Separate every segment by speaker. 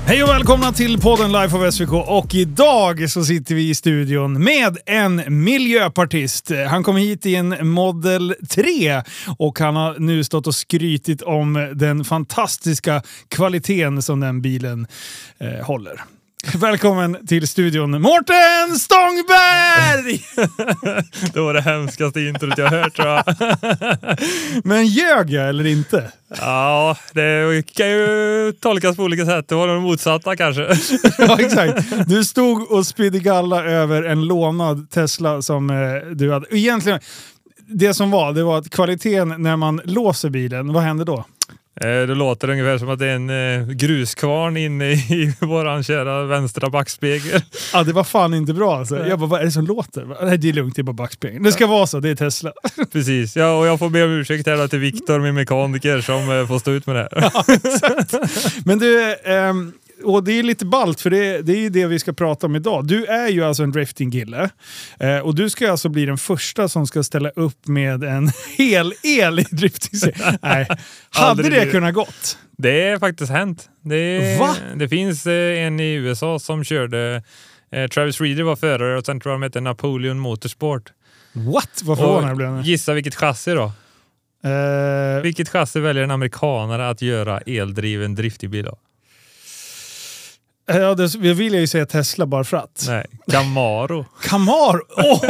Speaker 1: Hej och välkomna till podden Life of SVK, och idag så sitter vi i studion med en miljöpartist. Han kom hit i en Model 3 och han har nu stått och skrytit om den fantastiska kvaliteten som den bilen håller. Välkommen till studion, Mårten Stångberg!
Speaker 2: Det var det hemskaste introt jag hört, tror jag.
Speaker 1: Men ljög jag eller inte?
Speaker 2: Ja, det kan ju tolkas på olika sätt. Det var de motsatta kanske.
Speaker 1: Ja, exakt. Du stod och spydde galla över en lånad Tesla som du hade. Egentligen, det var att kvaliteten när man låser bilen, vad händer då?
Speaker 2: Då låter det ungefär som att det är en gruskvarn inne i våran kära vänstra backspegel.
Speaker 1: Ja, det var fan inte bra alltså. Jag bara, vad är det som låter? Nej, det är lugnt, det är bara backspegeln. Det ska vara så, det är Tesla.
Speaker 2: Precis, ja, och jag får be om ursäkt här till Viktor, min mekaniker, som får stå ut med det här.
Speaker 1: Ja, exakt. Men du, och det är lite ballt, för det är ju det vi ska prata om idag. Du är ju alltså en drifting-gille. Och du ska alltså bli den första som ska ställa upp med en hel el i drifting. Nej, hade det kunnat gått?
Speaker 2: Det är faktiskt hänt. Det finns en i USA som körde... Travis Reeder var förare och sen tror jag de hette Napoleon Motorsport.
Speaker 1: What? Vad förvånad blev jag?
Speaker 2: Gissa vilket chassi då? Vilket chassi väljer en amerikanare att göra eldriven driftingbil då?
Speaker 1: Ja, jag vill ju säga Tesla bara för att.
Speaker 2: Nej, Camaro.
Speaker 1: Camaro?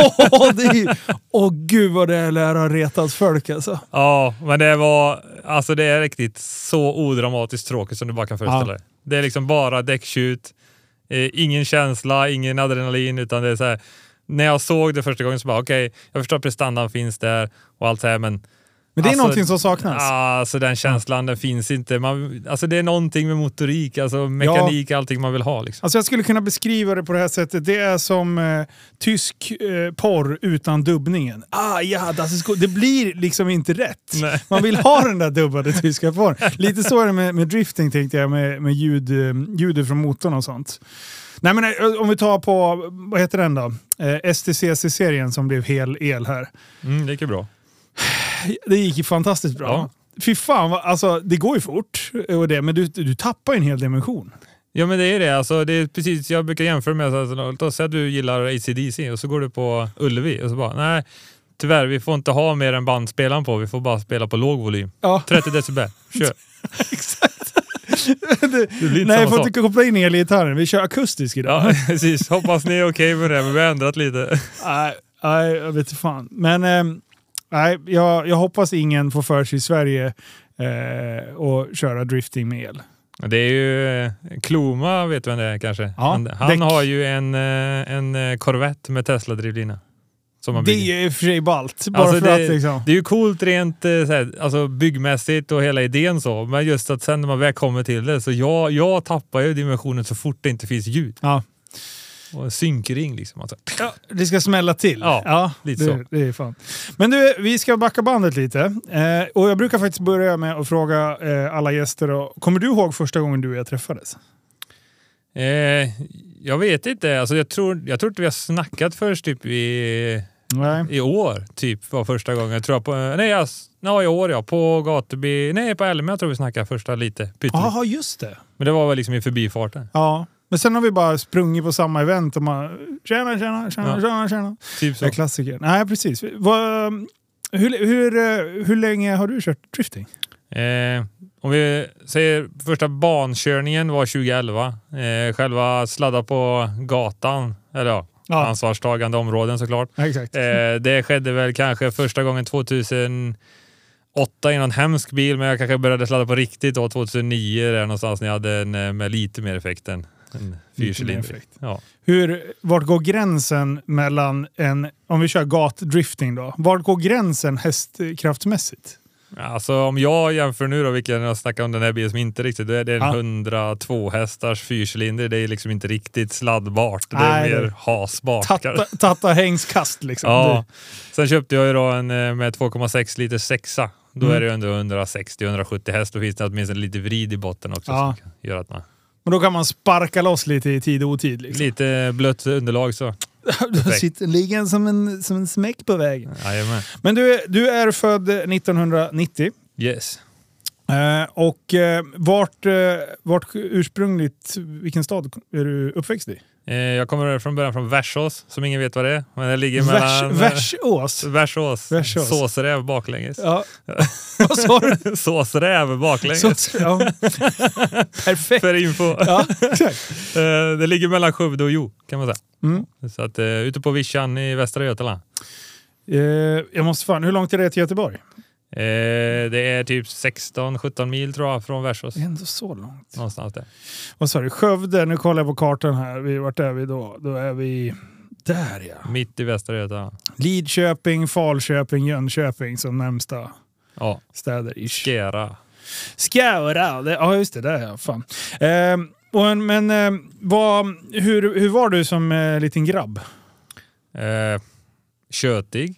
Speaker 1: Gud vad det lär ha retat folk alltså.
Speaker 2: Ja, men det är riktigt så odramatiskt tråkigt som du bara kan föreställa dig. Det är liksom bara däcktjut, ingen känsla, ingen adrenalin, utan det är så här. När jag såg det första gången så bara okej, jag förstår att prestandan finns där och allt så här, men
Speaker 1: det är någonting som saknas.
Speaker 2: Alltså den känslan, den finns inte. Det är någonting med motorik, alltså mekanik, allting man vill ha. Liksom.
Speaker 1: Alltså jag skulle kunna beskriva det på det här sättet. Det är som tysk porr utan dubbningen. Det blir liksom inte rätt. Nej. Man vill ha den där dubbade tyska porr. Lite så är det med drifting, tänkte jag, med ljudet från motorn och sånt. Nej, men om vi tar på, vad heter den då? STCC-serien som blev hel el här.
Speaker 2: Det gick ju bra.
Speaker 1: Det gick ju fantastiskt bra. Ja. Fy fan, alltså det går ju fort och det, men du tappar en hel dimension. Ja, men det är det. Alltså, det är precis, jag brukar jämföra med att säga att du gillar AC/DC och så går du på Ullevi och så bara, nej, tyvärr, vi får inte ha mer än bandspelaren på. Vi får bara spela på låg volym. Ja. 30 decibel. Kör. Exakt. Nej, jag får inte koppla in elgitarren. Vi kör akustisk idag.
Speaker 2: Ja, precis. Hoppas ni är okej med det, men vi har ändrat lite.
Speaker 1: Nej, jag vet inte fan. Men nej, jag hoppas ingen får för sig i Sverige och köra drifting med el.
Speaker 2: Det är ju Kloma, vet du vem det är kanske?
Speaker 1: Ja,
Speaker 2: han har ju en Corvette med Tesla-drivlina.
Speaker 1: Det är ju för sig ballt. Bara alltså för liksom.
Speaker 2: Det är ju coolt rent alltså byggmässigt och hela idén så. Men just att sen när man väl kommer till det så jag tappar ju dimensionen så fort det inte finns ljud. Ja. Och synkring liksom. Alltså.
Speaker 1: Ja, det ska smälla till.
Speaker 2: Ja, lite så.
Speaker 1: Det är fan. Men du, vi ska backa bandet lite. Och jag brukar faktiskt börja med att fråga alla gäster. Kommer du ihåg första gången du och jag träffades?
Speaker 2: Jag vet inte. Alltså, jag tror inte vi har snackat först typ i år. Typ var första gången. Jag tror i år ja. På Gateby. Nej, på Elm. Jag tror vi snackade första lite.
Speaker 1: Jaha, just det.
Speaker 2: Men det var väl liksom i förbifarten.
Speaker 1: Ja. Men sen har vi bara sprungit på samma event och man tjena.
Speaker 2: Typ så.
Speaker 1: Det är klassiker. Nej, precis. Hur länge har du kört drifting?
Speaker 2: Om vi säger första bankörningen var 2011. Själva sladda på gatan. Eller ansvarstagande områden såklart.
Speaker 1: Ja, exakt.
Speaker 2: Det skedde väl kanske första gången 2008 i någon hemsk bil. Men jag kanske började sladda på riktigt då 2009 där någonstans när jag hade en med lite mer effekt än en fyrcylinder. Ja.
Speaker 1: Vart går gränsen mellan om vi kör gatdrifting då? Vart går gränsen hästkraftsmässigt?
Speaker 2: Alltså om jag jämför nu då, vilken jag snackar om den här bilen som inte riktigt, det är en 102 hästars fyrcylinder, det är liksom inte riktigt sladdbart, det är mer hasbart.
Speaker 1: Tatta hängskast liksom.
Speaker 2: Ja. Sen köpte jag ju då en med 2,6 liter 6a. Då är det ändå 160-170 häst, och finns det åtminstone lite vrid i botten också som kan göra att man...
Speaker 1: Men då kan man sparka loss lite i tid och otid. Liksom.
Speaker 2: Lite blött underlag så.
Speaker 1: Du ligger som en smäck på vägen.
Speaker 2: Jajamän.
Speaker 1: Men du är född 1990.
Speaker 2: Yes.
Speaker 1: Vart ursprungligt, vilken stad är du uppväxt i?
Speaker 2: Jag kommer från början från Värsås, som ingen vet vad det är. Men det ligger mellan...
Speaker 1: Värsås?
Speaker 2: Värsås. Såsräv baklänges.
Speaker 1: Ja. Vad sa du?
Speaker 2: Såsräv baklänges.
Speaker 1: Ja. Perfekt.
Speaker 2: För info.
Speaker 1: Ja, exakt.
Speaker 2: Det ligger mellan Skövde och Jo, kan man säga.
Speaker 1: Mm.
Speaker 2: Så att ute på Vischan i Västra Götaland.
Speaker 1: Hur långt är det till Göteborg?
Speaker 2: Det är typ 16-17 mil tror jag från Värsås.
Speaker 1: Ändå så långt.
Speaker 2: Någonstans där.
Speaker 1: Vad sa du? Skövde, nu kollar jag på kartan här. Vart är vi då? Då är vi där, ja.
Speaker 2: Mitt i Västra Götaland.
Speaker 1: Lidköping, Falköping, Jönköping som närmsta städer. Skara. Ja, just det. Där ja. Fan. Hur var du som liten grabb?
Speaker 2: Kötig.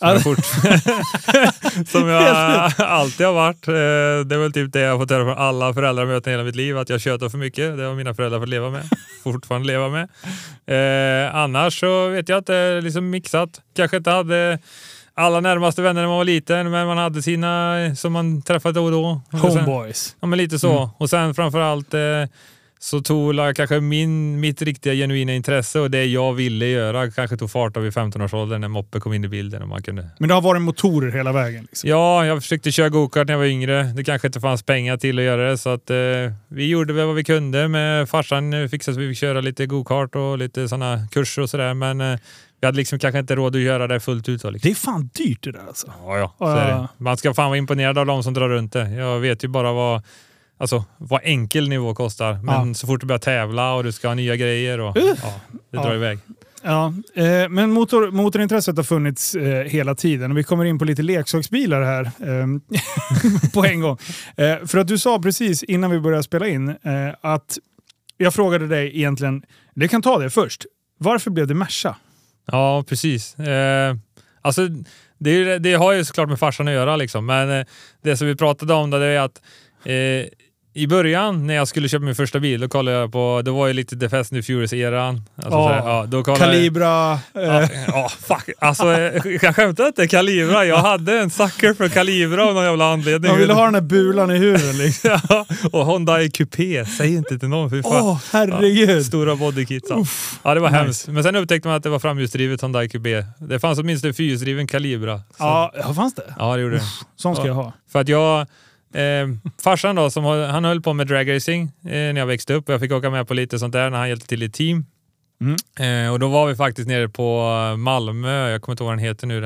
Speaker 2: Som jag alltid har varit. Det är väl typ det jag har fått höra från alla föräldramöten hela mitt liv, att jag tjötar för mycket. Det har mina föräldrar fått leva med. Fortfarande leva med. Annars så vet jag att det är liksom mixat. Kanske inte hade alla närmaste vänner när man var liten, men man hade sina som man träffade då och då.
Speaker 1: Homeboys.
Speaker 2: Ja, men lite så. Och sen framförallt så tog jag kanske mitt riktiga genuina intresse och det jag ville göra kanske tog fart av i 15-årsåldern när moppe kom in i bilden. Och man kunde...
Speaker 1: Men det har varit motorer hela vägen? Liksom.
Speaker 2: Ja, jag försökte köra go-kart när jag var yngre. Det kanske inte fanns pengar till att göra det, så att vi gjorde väl vad vi kunde. Med farsan fixade så vi fick köra lite go-kart och lite sådana kurser och sådär, men vi hade liksom kanske inte råd att göra det fullt ut. Liksom.
Speaker 1: Det är fan dyrt det där alltså.
Speaker 2: Ja, så är det. Man ska fan vara imponerad av de som drar runt det. Jag vet ju bara vad enkel nivå kostar. Men så fort du börjar tävla och du ska ha nya grejer och det drar iväg.
Speaker 1: Ja, men motorintresset har funnits hela tiden och vi kommer in på lite leksaksbilar här på en gång. För att du sa precis innan vi började spela in att jag frågade dig egentligen, det kan ta det först. Varför blev det Merca?
Speaker 2: Ja, precis. Alltså det har ju såklart med farsan att göra liksom, men det som vi pratade om det är att i början när jag skulle köpa min första bil, då kollade jag på, det var ju lite The Fast and the Furious-eran. Alltså,
Speaker 1: Calibra.
Speaker 2: Fuck. Alltså, jag skämtar inte, Calibra. Jag hade en sucker för Calibra av någon jävla anledning.
Speaker 1: Jag ville ha den där bulan i huvudet. Liksom.
Speaker 2: Och Hyundai Coupé, säg inte till någon. För fan.
Speaker 1: Herregud.
Speaker 2: Stora bodykits. Ja, det var hemskt. Men sen upptäckte man att det var framhjulsdrivet Hyundai Coupé. Det fanns åtminstone fyrhjulsdriven Calibra. Så.
Speaker 1: Ja, fanns det?
Speaker 2: Ja, det gjorde det.
Speaker 1: Sån ska jag ha.
Speaker 2: För att jag... farsan då, han höll på med dragracing när jag växte upp och jag fick åka med på lite sånt där när han hjälpte till i team. Och då var vi faktiskt nere på Malmö, jag kommer inte ihåg vad den heter nu,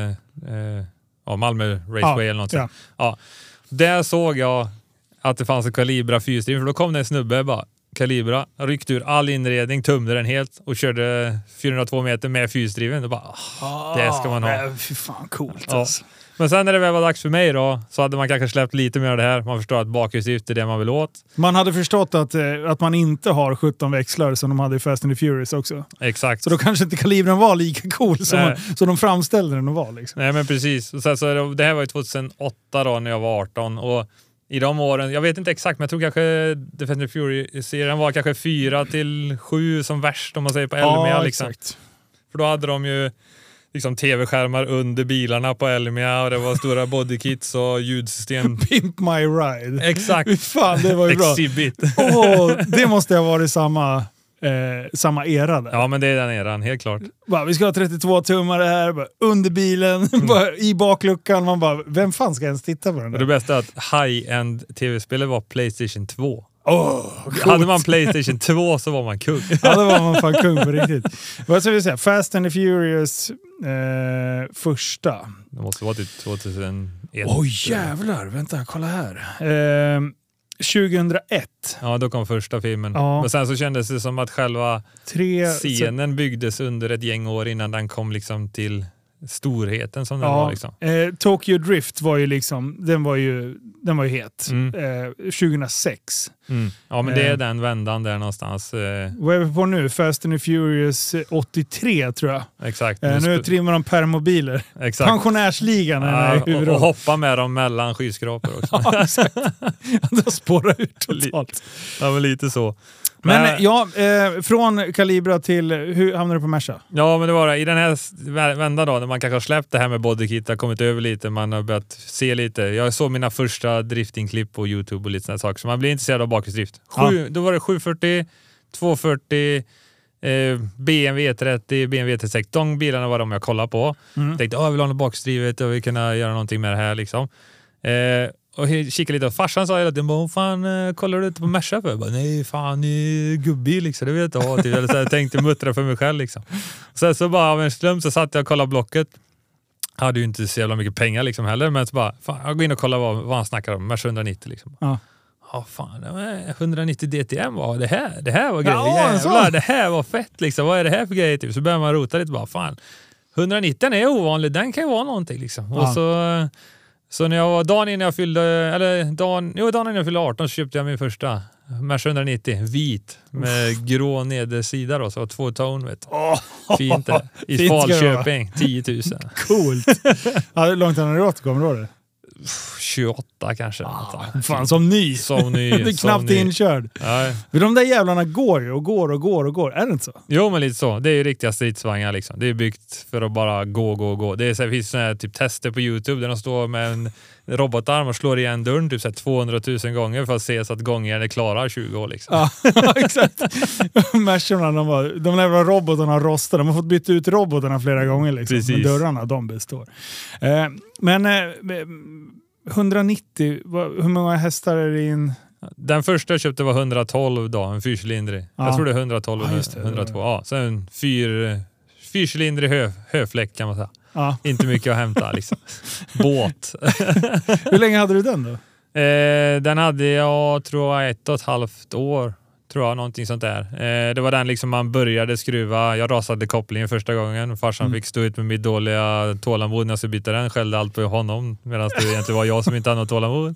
Speaker 2: Malmö Raceway eller något. Ja. Där såg jag att det fanns en Calibra fyrhjulsdriven, för då kom det en snubbe bara, Calibra, ryckte ur all inredning, tömde den helt och körde 402 meter med fyrhjulsdriven. Det ska man ha.
Speaker 1: Fy fan, coolt alltså.
Speaker 2: Men sen när det väl var dags för mig då, så hade man kanske släppt lite mer av det här. Man förstår att bakhjulsdrift är det man vill åt. Man
Speaker 1: hade förstått att man inte har 17 växlar som de hade i Fast and the Furious också.
Speaker 2: Exakt.
Speaker 1: Så då kanske inte kalibren var lika cool som de framställde den att vara. Liksom.
Speaker 2: Nej, men precis. Och sen så det här var ju 2008 då när jag var 18 och i de åren, jag vet inte exakt, men jag tror kanske The Fast and the Furious-serien var kanske 4-7 som värst om man säger på Elmia. Liksom.
Speaker 1: Exakt.
Speaker 2: För då hade de ju liksom tv-skärmar under bilarna på Elmia och det var stora bodykits och ljudsystem.
Speaker 1: Pimp my ride.
Speaker 2: Exakt.
Speaker 1: Fan, det var ju bra.
Speaker 2: Exhibit.
Speaker 1: Det måste ha varit samma era där.
Speaker 2: Ja, men det är den eran, helt klart.
Speaker 1: Vi ska ha 32 tummar här, under bilen, i bakluckan. Man bara, vem fan ska ens titta på den där?
Speaker 2: Och det bästa är att high-end tv-spelet var PlayStation 2.
Speaker 1: Hade
Speaker 2: man PlayStation 2 så var man kung.
Speaker 1: Ja, då var man fan kung på riktigt. Vad ska vi säga? Fast and the Furious första.
Speaker 2: Det måste vara typ 2001.
Speaker 1: Jävlar, vänta, kolla här. 2001.
Speaker 2: Ja, då kom första filmen.
Speaker 1: Ja.
Speaker 2: Men sen så kändes det som att själva scenen byggdes under ett gäng år innan den kom liksom till storheten som den var liksom.
Speaker 1: Tokyo Drift var ju liksom, den var ju het. 2006.
Speaker 2: Ja, men det är den vändan där någonstans.
Speaker 1: Vad är vi på nu? Fast and the Furious 83 tror jag.
Speaker 2: Exakt.
Speaker 1: Nu trimmar de permobiler.
Speaker 2: Exakt.
Speaker 1: Pensionärsligan
Speaker 2: och hoppa med dem mellan skyskrapor också.
Speaker 1: Ja, exakt. De spårar ut totalt.
Speaker 2: Ja, men lite så.
Speaker 1: Men från Calibra till, hur hamnade du på Merca?
Speaker 2: Ja, men det var i den här vändan då, när man kanske har släppt det här med bodykit, har kommit över lite, man har börjat se lite. Jag såg mina första driftingklipp på YouTube och lite sådana saker, så man blir intresserad av bakhjulsdrift. Då var det 740, 240, BMW 30, BMW 36. De bilarna var de jag kollade på. Tänkte, jag vill ha något bakhjulsdrivet och vi kunna göra någonting med det här liksom. Och kika lite, och farsan sa hela tiden, vad fan kollar du inte på Merca för? Jag bara, nej fan, gubbi liksom, det vet jag. Typ. Eller så jag tänkte muttra för mig själv liksom. Så bara av en slump så satt jag och kollade blocket. Hade ju inte så jävla mycket pengar liksom heller, men så bara, fan, jag går in och kollar vad han snackar om, Merca 190 liksom. Ja, fan, 190 DTM var det här var grejer. Jävlar, det här var fett liksom. Vad är det här för grejer typ? Så börjar man rota lite, bara fan. 190 är ovanlig, den kan ju vara någonting liksom. Och så när jag var dagen innan jag fyllde 18 så köpte jag min första Merca 190, vit med grå nedersida då, så var 2-tone vet du. Fint det. I Falköping, 10 000.
Speaker 1: Coolt. Hur långt har du åt, kommer du ihåg det?
Speaker 2: 28 kanske.
Speaker 1: Fan, som ny.
Speaker 2: Det
Speaker 1: är knappt inkörd.
Speaker 2: Ja.
Speaker 1: Men de där jävlarna går ju och går. Är det inte så?
Speaker 2: Jo, men lite så. Det är ju riktiga stridsvagnar liksom. Det är byggt för att bara gå. Det är så här, finns såna här typ tester på YouTube där de står med en robotarm och slår igen dörren typ så här 200 000 gånger för att se så att gångjärn är klara 20 år liksom.
Speaker 1: Ja, exakt. Mercerna, de jävla robotarna rostar. De har fått byta ut robotarna flera gånger liksom.
Speaker 2: Precis.
Speaker 1: Men dörrarna, de består. Men 190, hur många hästar är det in?
Speaker 2: Den första jag köpte var 112 då, en fyrcylindrig. Jag tror det är 112 och 102. Ja, så en fyrcylindrig höfläck kan man säga. Ja. Inte mycket att hämta liksom. Båt.
Speaker 1: Hur länge hade du den då?
Speaker 2: Den hade jag tror 1,5 år. Tror jag, någonting sånt där. Det var den liksom man började skruva. Jag rasade kopplingen första gången. Farsan fick stå ut med mitt dåliga tålamod när jag skulle byta den. Skällde allt på honom. Medan det egentligen var jag som inte hade något tålamod.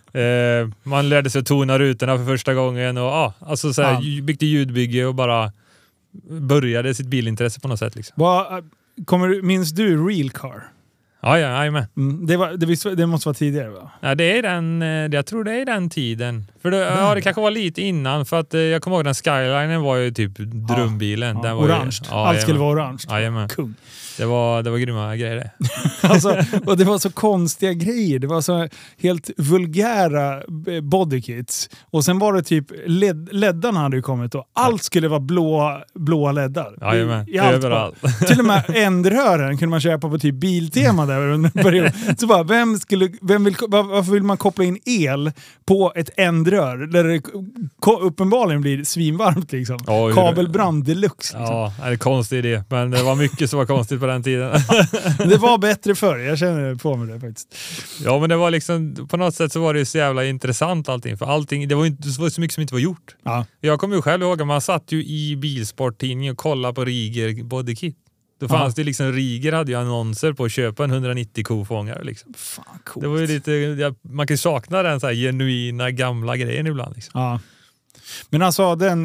Speaker 2: Man lärde sig att tona rutorna för första gången. Och alltså så här, byggde ljudbygge och bara började sitt bilintresse på något sätt. Liksom.
Speaker 1: Minns du Real Car?
Speaker 2: Ja, jajamän.
Speaker 1: Det måste vara tidigare va?
Speaker 2: Ja, det är den, jag tror det är den tiden. För det kanske var lite innan, för att jag kommer ihåg den Skylinen var ju typ drömbilen. Den var
Speaker 1: orange. Allt skulle vara orange.
Speaker 2: Jajamän.
Speaker 1: Kung.
Speaker 2: Det var grymma grejer det.
Speaker 1: Alltså, och det var så konstiga grejer. Det var så helt vulgära bodykits. Och sen var det typ leddarna hade ju kommit och allt skulle vara blåa leddar.
Speaker 2: Jajamän, överallt.
Speaker 1: Till och med ändrören kunde man köpa på typ Biltema där under en period. Så bara, varför vill man koppla in el på ett ändrör där det uppenbarligen blir svinvarmt liksom. Kabelbrand deluxe. Liksom.
Speaker 2: Ja, det är en konstig idé. Men det var mycket som var konstigt på den tiden.
Speaker 1: Det var bättre förr, jag känner på mig det faktiskt.
Speaker 2: Ja, men det var liksom, på något sätt så var det så jävla intressant allting. För allting, det var så mycket som inte var gjort. Ja. Jag kommer ju själv ihåg att man satt ju i Bilsporttidningen och kollade på Riger bodykit. Då fanns det liksom, Riger hade ju annonser på att köpa en 190 kofångare liksom. Fan, coolt. Det var ju lite, man kan sakna den så här genuina gamla grejen ibland liksom. Ja.
Speaker 1: Men alltså den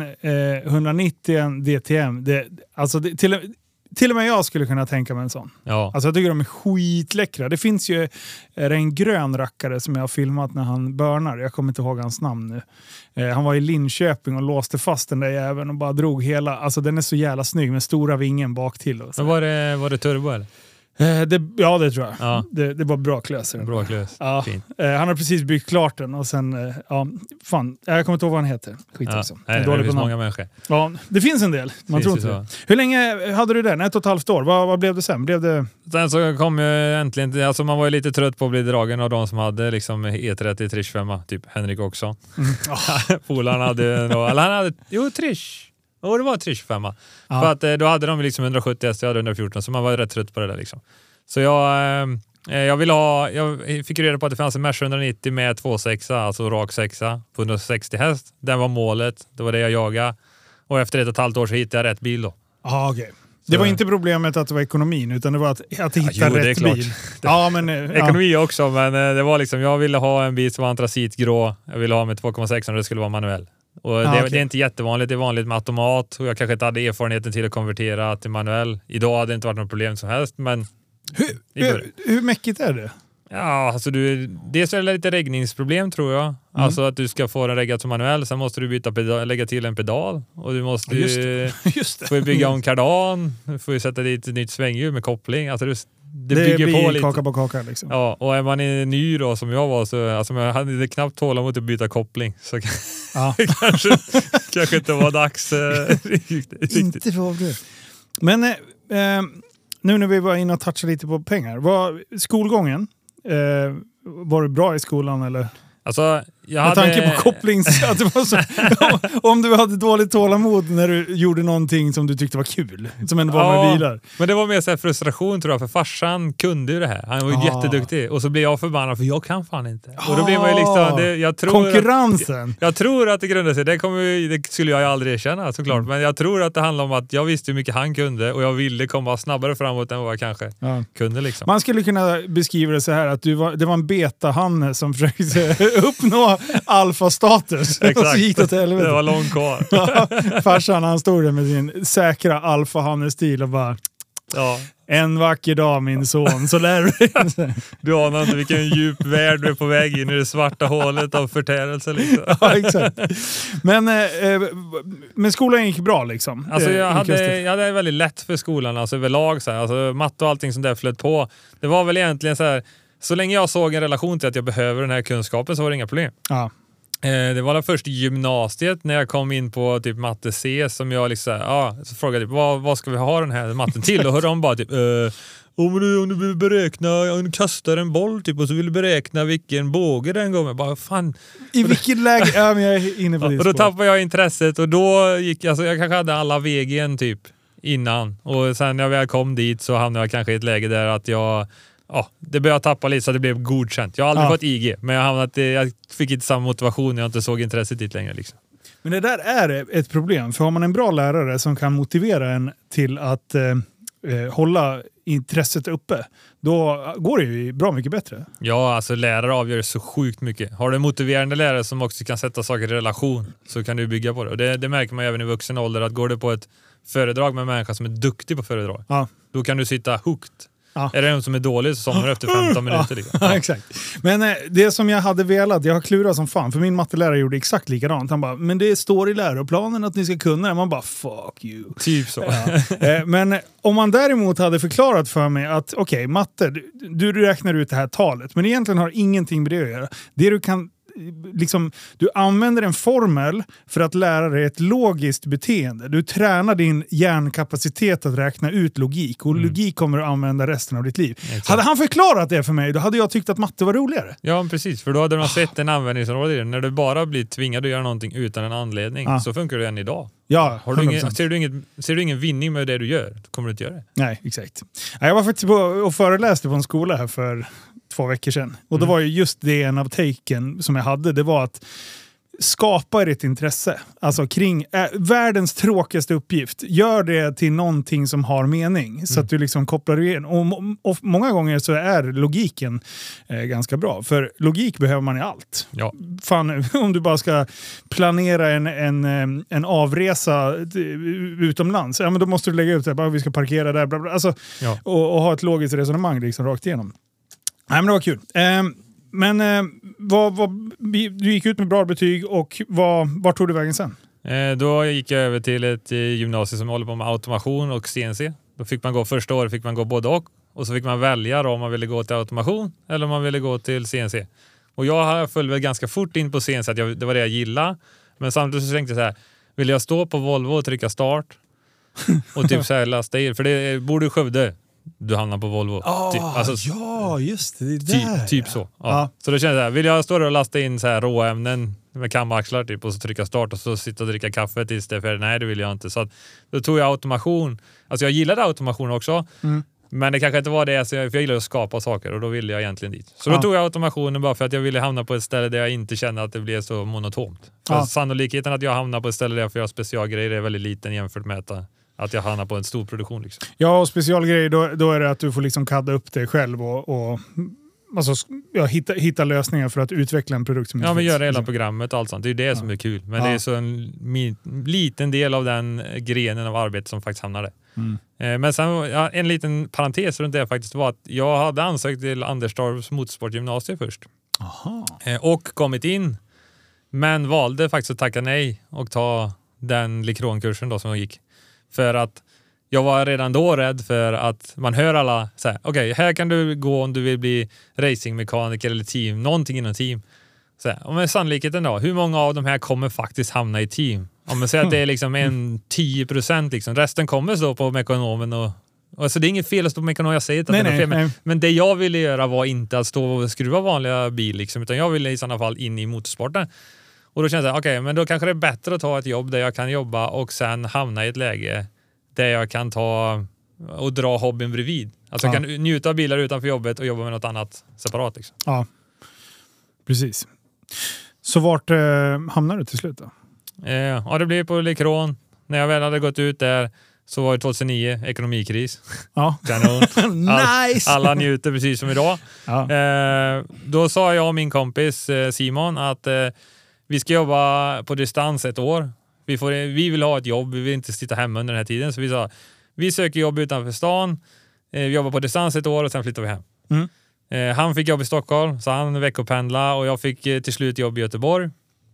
Speaker 1: 190 DTM, till och med jag skulle kunna tänka mig en sån. Ja. Alltså jag tycker de är skitläckra. Det finns ju en grön rackare som jag har filmat när han börnar. Jag kommer inte ihåg hans namn nu. Han var i Linköping och låste fast den där jäveln och bara drog hela. Alltså den är så jävla snygg med stora vingen bak till. Och så.
Speaker 2: Men var det turbo eller?
Speaker 1: Det tror jag. Ja. Det var bra klöser.
Speaker 2: Bra klös.
Speaker 1: Ja. Han har precis byggt klart den och sen, fan, jag kommer inte ihåg vad han heter. Skit också.
Speaker 2: Nej, det finns många människor.
Speaker 1: Ja, det finns en del. Man tror inte det. Hur länge hade du den? 1,5 år. Vad blev det sen?
Speaker 2: Sen så kom jag äntligen, alltså man var ju lite trött på att bli dragen av de som hade liksom E30 Trish 5, typ Henrik också. Polaren hade Trish. Och det var Trish 5. För att då hade de liksom 170 hästar, jag hade 114, så man var rätt trött på det där liksom. Så jag fick reda på att det fanns en Merca 190 med 2.6, alltså rak 6 på 160 häst. Den var målet, det var det jag jagade. Och efter 1,5 år så hittade jag rätt bil då.
Speaker 1: Ja, okej. Det var inte problemet att det var ekonomin, utan det var att hitta rätt bil.
Speaker 2: Ekonomi också, men det var liksom, jag ville ha en bil som var antracitgrå. Jag ville ha med 2.6 och det skulle vara manuell. Och det är inte jättevanligt, det är vanligt med automat och jag kanske inte hade erfarenheten till att konvertera till manuell. Idag hade det inte varit något problem som helst, men
Speaker 1: hur mäckigt är det?
Speaker 2: Ja, alltså dels är det lite reggningsproblem tror jag. Alltså att du ska få den reggad som manuell. Sen måste du lägga till en pedal. Och du måste får bygga om kardan. Du får ju sätta dit ett nytt svänghjul med koppling. Alltså det bygger
Speaker 1: blir
Speaker 2: på lite.
Speaker 1: Kaka på kaka liksom.
Speaker 2: Ja, och är man ny då som jag var så alltså jag hade knappt tålamod att byta koppling. Så kanske inte var dags.
Speaker 1: Inte för det. Men nu när vi var inne och touchade lite på pengar. Skolgången, var du bra i skolan eller?
Speaker 2: Alltså,
Speaker 1: med tanke på kopplings... att det var så, om du hade dåligt tålamod när du gjorde någonting som du tyckte var kul. Som ändå var med bilar.
Speaker 2: Men det var mer så här frustration tror jag. För farsan kunde ju det här. Han var ju jätteduktig. Och så blev jag förbannad för jag kan fan inte. Och då blir man ju liksom...
Speaker 1: konkurrensen!
Speaker 2: Jag tror att det grundar sig... Det skulle jag ju aldrig erkänna såklart. Men jag tror att det handlar om att jag visste hur mycket han kunde. Och jag ville komma snabbare framåt än vad jag kanske kunde liksom.
Speaker 1: Man skulle kunna beskriva det så här att det var en beta-Hanne som försökte uppnå alfa-status.
Speaker 2: Exakt.
Speaker 1: Och så gick det till helvete.
Speaker 2: Det var långt kvar.
Speaker 1: Farsan han stod där med sin säkra alfa-Hanne-stil och bara en vacker dag min son, så lär du dig.
Speaker 2: Du anar inte vilken djup värld du är på väg in i det svarta hålet av förtärelse liksom.
Speaker 1: Ja, exakt. Men skolan gick bra liksom.
Speaker 2: Alltså jag hade väldigt lätt för skolan alltså överlag så här. Alltså matte och allting som där flöt på. Det var väl egentligen så här. Så länge jag såg en relation till att jag behöver den här kunskapen så var det inga problem.
Speaker 1: Ja.
Speaker 2: Det var först i gymnasiet när jag kom in på typ matte C som jag liksom, så frågade typ, vad ska vi ha den här matten till? Och hörde de bara typ, om du vill beräkna, om du kastar en boll typ och så vill du beräkna vilken båge den går med. Bara fan.
Speaker 1: I vilket läge? Ja, men jag är inne på det.
Speaker 2: Och då tappade jag intresset och då gick jag kanske hade alla vägen typ innan. Och sen när jag väl kom dit så hamnade jag kanske i ett läge där att det började tappa lite så att det blev godkänt. Jag har aldrig fått IG, men jag fick inte samma motivation när jag inte såg intresset dit längre. Liksom.
Speaker 1: Men det där är ett problem. För har man en bra lärare som kan motivera en till att hålla intresset uppe, då går det ju bra mycket bättre.
Speaker 2: Ja, alltså lärare avgör så sjukt mycket. Har du en motiverande lärare som också kan sätta saker i relation så kan du bygga på det. Och det märker man även i vuxen ålder att går du på ett föredrag med en människa som är duktig på föredrag, då kan du sitta hooked. Ja. Är det någon som är dålig så somnar efter 15 minuter. Liksom.
Speaker 1: Ja, exakt. Men det som jag hade velat, jag har klurat som fan, för min mattelärare gjorde exakt likadant. Han bara, men det står i läroplanen att ni ska kunna det. Man bara, fuck you.
Speaker 2: Typ så.
Speaker 1: Ja. Men om man däremot hade förklarat för mig att okej, matte, du räknar ut det här talet, men egentligen har ingenting med det att göra. Det du kan liksom, du använder en formel för att lära dig ett logiskt beteende. Du tränar din hjärnkapacitet att räkna ut logik. Och logik kommer du använda resten av ditt liv. Exakt. Hade han förklarat det för mig, då hade jag tyckt att matte var roligare.
Speaker 2: Ja, precis. För då hade man sett en användningsområde i det. När du bara blir tvingad att göra någonting utan en anledning, så funkar det än idag.
Speaker 1: Ja,
Speaker 2: ser du ingen vinning med det du gör, då kommer du inte göra det.
Speaker 1: Nej, exakt. Jag var faktiskt på och föreläste på en skola här för 2 veckor sedan. Och då var ju just det en av taken som jag hade. Det var att skapa ditt intresse. Alltså kring världens tråkigaste uppgift. Gör det till någonting som har mening. Så att du liksom kopplar igen. Och många gånger så är logiken ganska bra. För logik behöver man i allt.
Speaker 2: Ja.
Speaker 1: Fan, om du bara ska planera en avresa utomlands. Ja, men då måste du lägga ut det. Vi ska parkera där. Bla bla. Alltså, och ha ett logiskt resonemang liksom rakt igenom. Nej, men det var kul. Du gick ut med bra betyg och var tog du vägen sen?
Speaker 2: Då gick jag över till ett gymnasium som håller på med automation och CNC. Då fick man gå första året, fick man gå både och så fick man välja då, om man ville gå till automation eller om man ville gå till CNC. Och jag föll väl ganska fort in på CNC att det var det jag gillade. Men samtidigt så tänkte jag så här, vill jag stå på Volvo och trycka start och typ så här lasta i, för det borde Skövde. Du hamnar på Volvo.
Speaker 1: Ja, just det. Där,
Speaker 2: typ så. Ja. Så då kände jag, vill jag stå där och lasta in så här råämnen med kamaxlar typ, och så trycka start och så sitta och dricka kaffe tills det är färdigt? Nej, det vill jag inte. Så då tog jag automation. Alltså jag gillade automation också. Men det kanske inte var det, för jag gillade att skapa saker och då ville jag egentligen dit. Så då tog jag automationen bara för att jag ville hamna på ett ställe där jag inte kände att det blev så monotont. För sannolikheten att jag hamnar på ett ställe där jag får göra specialgrejer är väldigt liten jämfört med att jag hamnar på en stor produktion. Liksom.
Speaker 1: Ja, och specialgrejer, då är det att du får liksom kadda upp dig själv och hitta lösningar för att utveckla en produkt som
Speaker 2: men göra hela programmet och allt sånt. Det är det som är kul. Men det är så en liten del av den grenen av arbete som faktiskt hamnar där. Men sen en liten parentes runt det faktiskt var att jag hade ansökt till Anderstorps motorsportgymnasium först. Och kommit in, men valde faktiskt att tacka nej och ta den Likron-kursen då som jag gick. För att jag var redan då rädd för att man hör alla säga, okej, här kan du gå om du vill bli racingmekaniker eller team, någonting inom team. Men sannolikheten då, hur många av de här kommer faktiskt hamna i team? Om man säger att det är liksom 10%, liksom. Resten kommer stå på Mekonomen och alltså det är inget fel att stå på Mekonomen, jag säger inte att det är fel. Men det jag ville göra var inte att stå och skruva vanliga bil liksom, utan jag ville i sådana fall in i motorsporten. Och då kände jag, okej, men då kanske det är bättre att ta ett jobb där jag kan jobba och sen hamna i ett läge där jag kan ta och dra hobbyn bredvid. Alltså jag kan njuta av bilar utanför jobbet och jobba med något annat separat. Liksom.
Speaker 1: Ja, precis. Så vart hamnar du till slut då?
Speaker 2: Ja, det blev på Likron. När jag väl hade gått ut där så var det 2009, ekonomikris.
Speaker 1: Ja.
Speaker 2: Nice! Alla njuter precis som idag. Ja. Då sa jag och min kompis Simon att vi ska jobba på distans ett år. Vi vill ha ett jobb, vi vill inte sitta hemma under den här tiden. Så vi sa, vi söker jobb utanför stan, vi jobbar på distans ett år och sen flyttar vi hem. Han fick jobb i Stockholm, så han veckopendla och jag fick till slut jobb i Göteborg.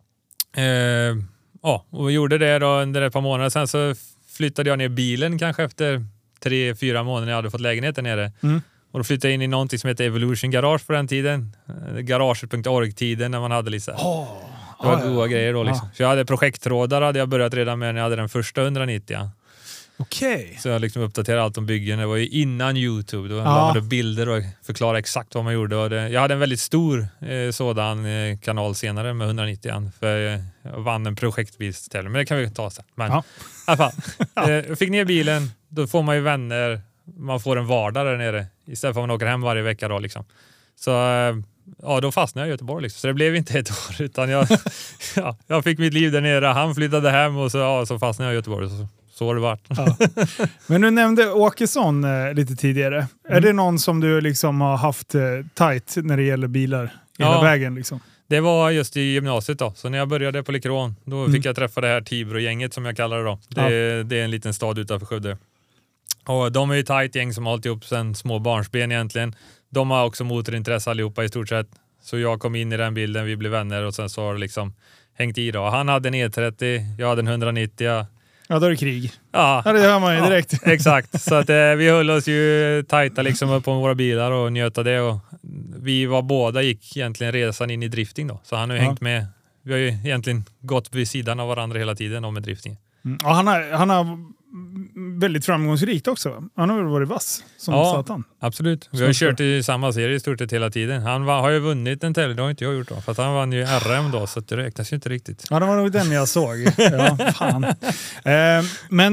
Speaker 2: Och vi gjorde det då under ett par månader. Sen så flyttade jag ner bilen kanske efter 3-4 månader när jag hade fått lägenheten nere. Och då flyttade jag in i någonting som heter Evolution Garage på den tiden. Garaget.org-tiden när man hade lite det var goda grejer då liksom. Så jag hade projekttrådar hade jag börjat redan med när jag hade den första 190.
Speaker 1: Okej.
Speaker 2: Så jag liksom uppdaterade allt om byggen. Det var ju innan YouTube. Då var det bilder och förklarade exakt vad man gjorde. Och jag hade en väldigt stor sådan kanal senare med 190. För jag vann en projektbilstävling. Men det kan vi ta sen. Men i alla fall. Jag fick ner bilen. Då får man ju vänner. Man får en vardag där nere. Istället för att man åker hem varje vecka då liksom. Så då fastnade jag i Göteborg liksom. Så det blev inte ett år. Utan jag fick mitt liv där nere. Han flyttade hem och så fastnade jag i Göteborg. Så har det varit. Ja.
Speaker 1: Men du nämnde Åkesson lite tidigare. Är det någon som du liksom har haft tight när det gäller bilar hela vägen? Liksom?
Speaker 2: Det var just i gymnasiet då. Så när jag började på Likron, då fick jag träffa det här Tibro-gänget som jag kallar det då. Det är en liten stad utanför Skövde. Och de är ju tight gäng som har hållit ihop sedan små barnsben egentligen. De har också motorintresse allihopa i stort sett. Så jag kom in i den bilden, vi blev vänner och sen så har det liksom hängt i då. Han hade en E30, jag hade en 190.
Speaker 1: Ja, då är det krig.
Speaker 2: Ja,
Speaker 1: det hör man ju direkt.
Speaker 2: Exakt, så att vi höll oss ju tajta liksom på våra bilar och njöt av det. Och vi var båda gick egentligen resan in i drifting då. Så han har ju hängt med. Vi har ju egentligen gått vid sidan av varandra hela tiden med drifting.
Speaker 1: Ja, han har väldigt framgångsrikt också. Han har väl varit vass som satan.
Speaker 2: Absolut. Vi har kört i samma serie i stort sett hela tiden. Han har ju vunnit en tävling, det har inte jag gjort då. För att han vann ju RM då, så det räknas ju inte riktigt.
Speaker 1: Ja, det var nog den jag såg. Ja, fan. Men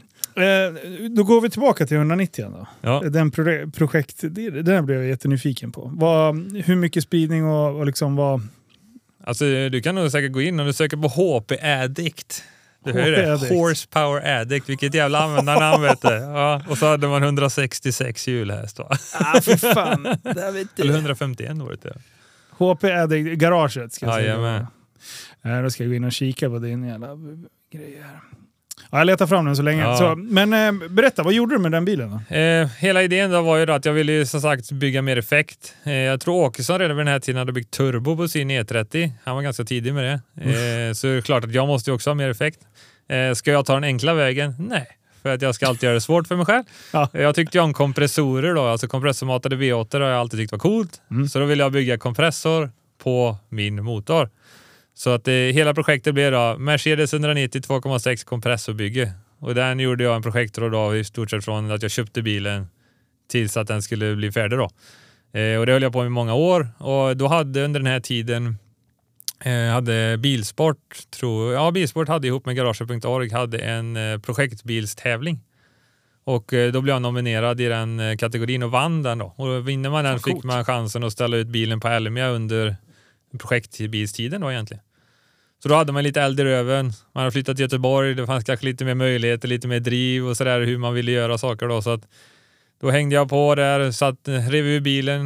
Speaker 1: då går vi tillbaka till 190 då. Ja. Den den blev jag jättenyfiken på. Hur mycket spridning och liksom vad...
Speaker 2: Alltså du kan nog säkert gå in och du söker på HP Addict. Du hör det. Horsepower Addict. Vilket jävla användarnamn vet du. Ja, och så hade man 166 hjulhäst.
Speaker 1: För fan. Det vet du.
Speaker 2: Eller 151 var det.
Speaker 1: HP Addict, garaget ska jag
Speaker 2: säga.
Speaker 1: Då ska jag gå in och kika på din jävla grejer. Ja, jag letar fram den så länge. Ja. Så, men berätta, vad gjorde du med den bilen då?
Speaker 2: Hela idén då var ju då att jag ville som sagt bygga mer effekt. Jag tror Åkesson redan vid den här tiden hade byggt turbo på sin E30. Han var ganska tidig med det. Så det är klart att jag måste ju också ha mer effekt. Ska jag ta den enkla vägen? Nej. För att jag ska alltid göra det svårt för mig själv. Ja. Jag tyckte ju om kompressorer då. Alltså kompressormatade V8 har jag alltid tyckt var coolt. Så då ville jag bygga kompressor på min motor. Så att hela projektet blev då Mercedes 190 2,6 kompressorbygge. Och den gjorde jag en projektor då i stort sett från att jag köpte bilen tills att den skulle bli färdig då. Och det höll jag på med många år. Och då hade under den här tiden hade Bilsport hade ihop med Garaget.org hade en projektbilstävling. Och då blev jag nominerad i den kategorin och vann den då. Och vinner man den fick man chansen att ställa ut bilen på Elmia under projektbilstiden då egentligen. Så då hade man lite äldre över. Man hade flyttat till Göteborg. Det fanns kanske lite mer möjligheter, lite mer driv och sådär hur man ville göra saker då. Så att då hängde jag på där, rev ur bilen,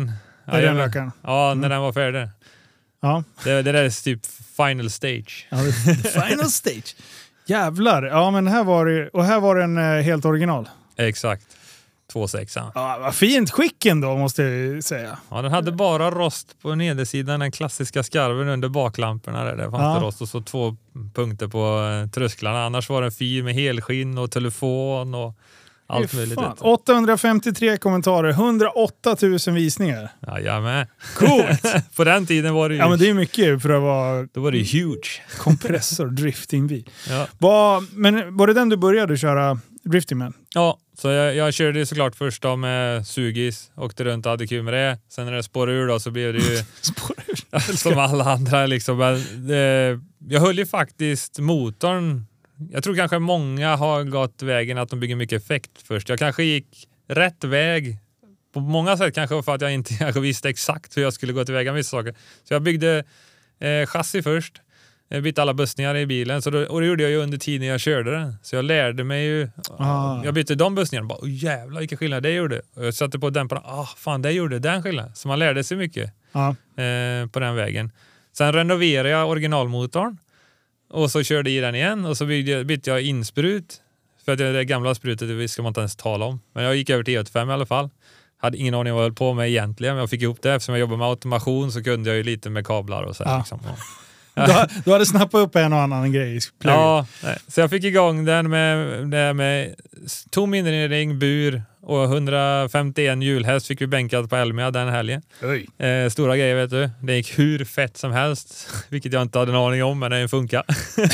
Speaker 1: är den rackaren?
Speaker 2: Ja, när den var färdig.
Speaker 1: Ja.
Speaker 2: Det där är typ final stage.
Speaker 1: Ja, final stage. Jävlar. Ja, men här var den helt original.
Speaker 2: Exakt. 2.6.
Speaker 1: Ja, vad fint skick ändå, måste jag säga.
Speaker 2: Ja, den hade bara rost på nedersidan, den klassiska skarven under baklamporna. Där fanns det rost och så 2 punkter på trösklarna. Annars var den fin med helskinn och telefon och allt möjligt.
Speaker 1: 853 kommentarer, 108 000 visningar.
Speaker 2: Jajamän.
Speaker 1: Coolt!
Speaker 2: På den tiden var det ju...
Speaker 1: Ja, men det är mycket för att vara...
Speaker 2: Då var det huge.
Speaker 1: Kompressor, drifting-bil.
Speaker 2: Ja.
Speaker 1: Men var det den du började köra drifting med?
Speaker 2: Ja, så jag körde ju såklart först då med sugis, åkte runt och hade kul med det. Sen när det spårade ur då så blev det ju som alla andra liksom. Jag höll ju faktiskt motorn. Jag tror kanske många har gått vägen att de bygger mycket effekt först. Jag kanske gick rätt väg på många sätt, kanske för att jag inte kanske visste exakt hur jag skulle gå tillväga med vissa saker. Så jag byggde chassi först. Jag bytte alla bussningar i bilen och det gjorde jag ju under tiden jag körde den. Så jag lärde mig ju. Jag bytte de bussningarna och bara, jävlar vilka skillnad det gjorde. Och jag satte på dämparna, fan det gjorde den skillnad. Så man lärde sig mycket på den vägen. Sen renoverade jag originalmotorn. Och så körde i den igen och så bytte jag insprut. För att det gamla sprutet det ska man inte ens tala om. Men jag gick över till E85 i alla fall. Hade ingen aning vad jag höll på med egentligen. Men jag fick ihop det. Eftersom jag jobbar med automation så kunde jag ju lite med kablar och så här, liksom.
Speaker 1: Du hade snappat upp en och annan grej.
Speaker 2: Ja, så jag fick igång den med tom inredning, bur och 151 hjulhäst fick vi bänkat på Elmia den helgen. Stora grejer, vet du. Det gick hur fett som helst, vilket jag inte hade en aning om, men den funkar.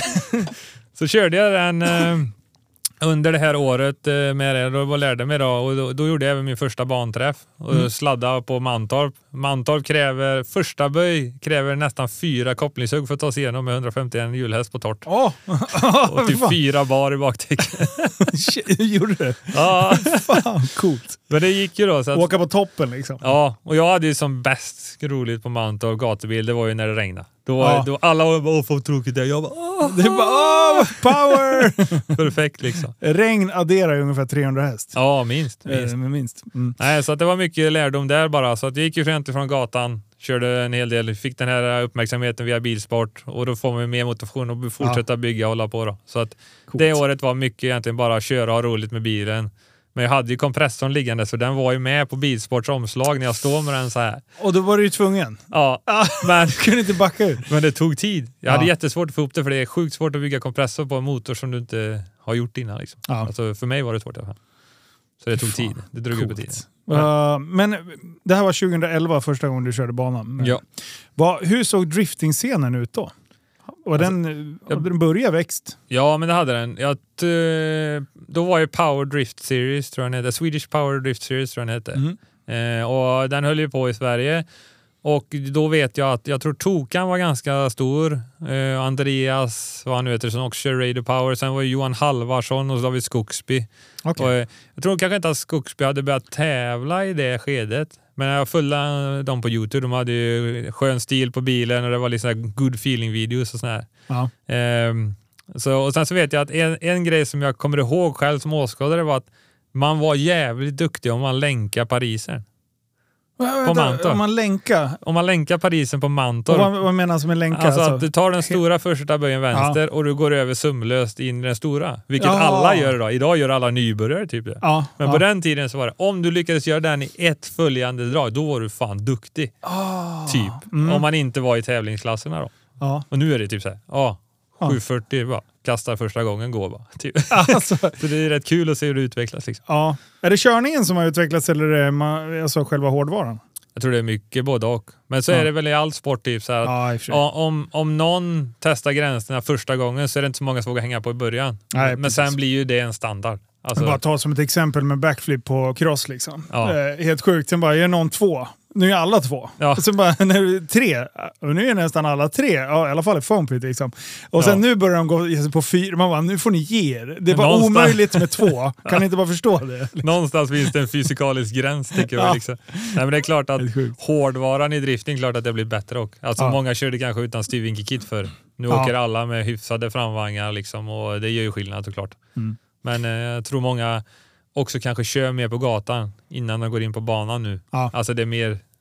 Speaker 2: Så körde jag den under det här året med det och lärde mig då, och då gjorde jag även min första banträff och sladda på Mantorp. Mantorp första böj kräver nästan 4 kopplingshugg för att ta sig igenom med 151 hjulhäst på torrt. Och typ 4 bar i bakdäcken.
Speaker 1: Gjorde det?
Speaker 2: Ja.
Speaker 1: Fan, coolt.
Speaker 2: Men det gick ju då. Så att,
Speaker 1: åka på toppen liksom.
Speaker 2: Ja, och jag hade ju som bäst roligt på Mantorp gatubil, det var ju när det regnade. Då alla var bara, för tråkigt där. Jag bara,
Speaker 1: det bara, power!
Speaker 2: Perfekt liksom.
Speaker 1: Regn adderar ju ungefär 300 häst.
Speaker 2: Ja, minst. Nej, så att det var mycket lärdom där bara. Så att jag gick ju rent ifrån gatan, körde en hel del, fick den här uppmärksamheten via bilsport. Och då får man mer motivation och fortsätta bygga och hålla på då. Så att det året var mycket egentligen bara köra och ha roligt med bilen. Men jag hade ju kompressorn liggande så den var ju med på bilsports omslag när jag står med den så här.
Speaker 1: Och då var du ju tvungen.
Speaker 2: Ja, men
Speaker 1: du kunde inte backa ut.
Speaker 2: Men det tog tid. Jag hade jättesvårt att få upp det för det är sjukt svårt att bygga kompressor på en motor som du inte har gjort innan. Liksom. Alltså för mig var det svårt i alla fall. Så det tog tid. Det drog upp tiden.
Speaker 1: Men det här var 2011 första gången du körde banan.
Speaker 2: Ja.
Speaker 1: Hur såg drifting-scenen ut då? Och den började växt.
Speaker 2: Ja, men det hade den. Då var ju Power Drift Series, tror jag den hette. Swedish Power Drift Series, tror jag den hette. Och den höll ju på i Sverige. Och då vet jag att, jag tror Tokan var ganska stor. Andreas, vad han nu heter, som också kör Radio Power. Sen var ju Johan Halvarsson och David Skogsby. Okay. Och jag tror kanske inte att Skogsby hade börjat tävla i det skedet. Men jag följde dem på YouTube. De hade ju skön stil på bilen och det var liksom good feeling videos och sådär. Och sen så vet jag att en grej som jag kommer ihåg själv som åskådare var att man var jävligt duktig om man länkar Parisen. På Mantorp. Om man länkar Parisen på Mantorp.
Speaker 1: Vad menas med länka?
Speaker 2: Alltså att du tar den stora första böjen vänster och du går över sömlöst in i den stora. Vilket alla gör idag. Idag gör alla nybörjare typ det. Men på den tiden så var det, om du lyckades göra den i ett följande drag, då var du fan duktig. Typ. Om man inte var i tävlingsklasserna då. Och nu är det typ så här, 740 bara. Kastar första gången, går bara. Typ. Alltså. Så det är rätt kul att se hur det utvecklas. Liksom.
Speaker 1: Ja. Är det körningen som har utvecklats eller är det själva hårdvaran?
Speaker 2: Jag tror det är mycket både och. Men så är det väl i all sport typ så här att om någon testar gränserna första gången så är det inte så många som vågar hänga på i början. Nej, men sen blir ju det en standard. Alltså,
Speaker 1: bara ta som ett exempel med backflip på cross liksom. Helt sjukt. Sen bara, är någon 2? Nu är alla 2. Och sen bara, när du är 3. Och nu är nästan alla 3. Ja, i alla fall i foampit liksom. Och sen nu börjar de gå på 4. Man bara, nu får ni ge er. Det var omöjligt med 2. Kan ni inte bara förstå det? Liksom.
Speaker 2: Någonstans finns det en fysikalisk gräns, tycker jag. Liksom. Nej, men det är klart att hårdvaran i drifting, klart att det blir bättre. Och, alltså många körde kanske utan styrvinkelkit för. Nu åker alla med hyfsade framvagnar liksom, och det gör ju skillnad såklart. Men jag tror många också kanske kör mer på gatan innan de går in på banan nu. Alltså det är mer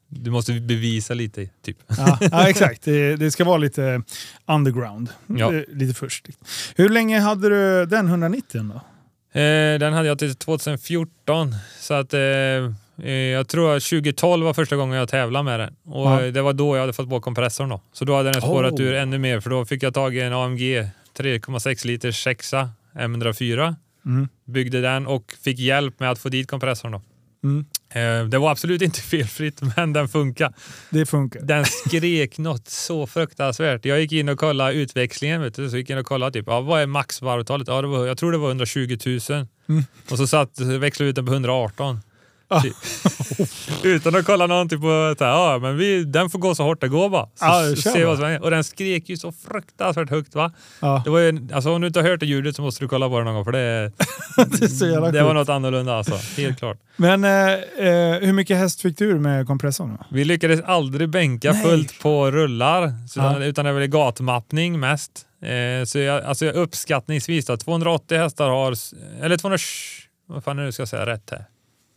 Speaker 2: du måste bevisa lite typ.
Speaker 1: Ja, exakt. Det ska vara lite underground. Lite först. Hur länge hade du den 190 då?
Speaker 2: Den hade jag till 2014. Så att jag tror att 2012 var första gången jag tävlade med den. Och det var då jag hade fått bort kompressorn då. Så då hade den spårat ur ännu mer. För då fick jag tag i en AMG 3,6 liters 6 M104. Byggde den och fick hjälp med att få dit kompressorn då. Det var absolut inte felfritt, men den funkar.
Speaker 1: Det funkar.
Speaker 2: Den skrek något så fruktansvärt. Jag gick in och kollade utväxlingen, vet du, så gick in och kollade typ, vad är maxvarvtalet? Ja, jag tror det var 120 000. Och så växlade ut den på 118. Utan att kolla någonting på men den får gå så hårt det går bara. Se vad som är. Och den skrek ju så fruktansvärt högt, va? Det var ju, alltså om du inte har hört det ljudet så måste du kolla på det någon gång, för det var något annorlunda alltså, helt klart.
Speaker 1: Men hur mycket häst fick du med kompressorn?
Speaker 2: Vi lyckades aldrig bänka fullt på rullar, utan det var gatmappning mest. Så jag uppskattningsvis då, 280 hästar har, eller 200, vad fan är det ska jag säga rätt här?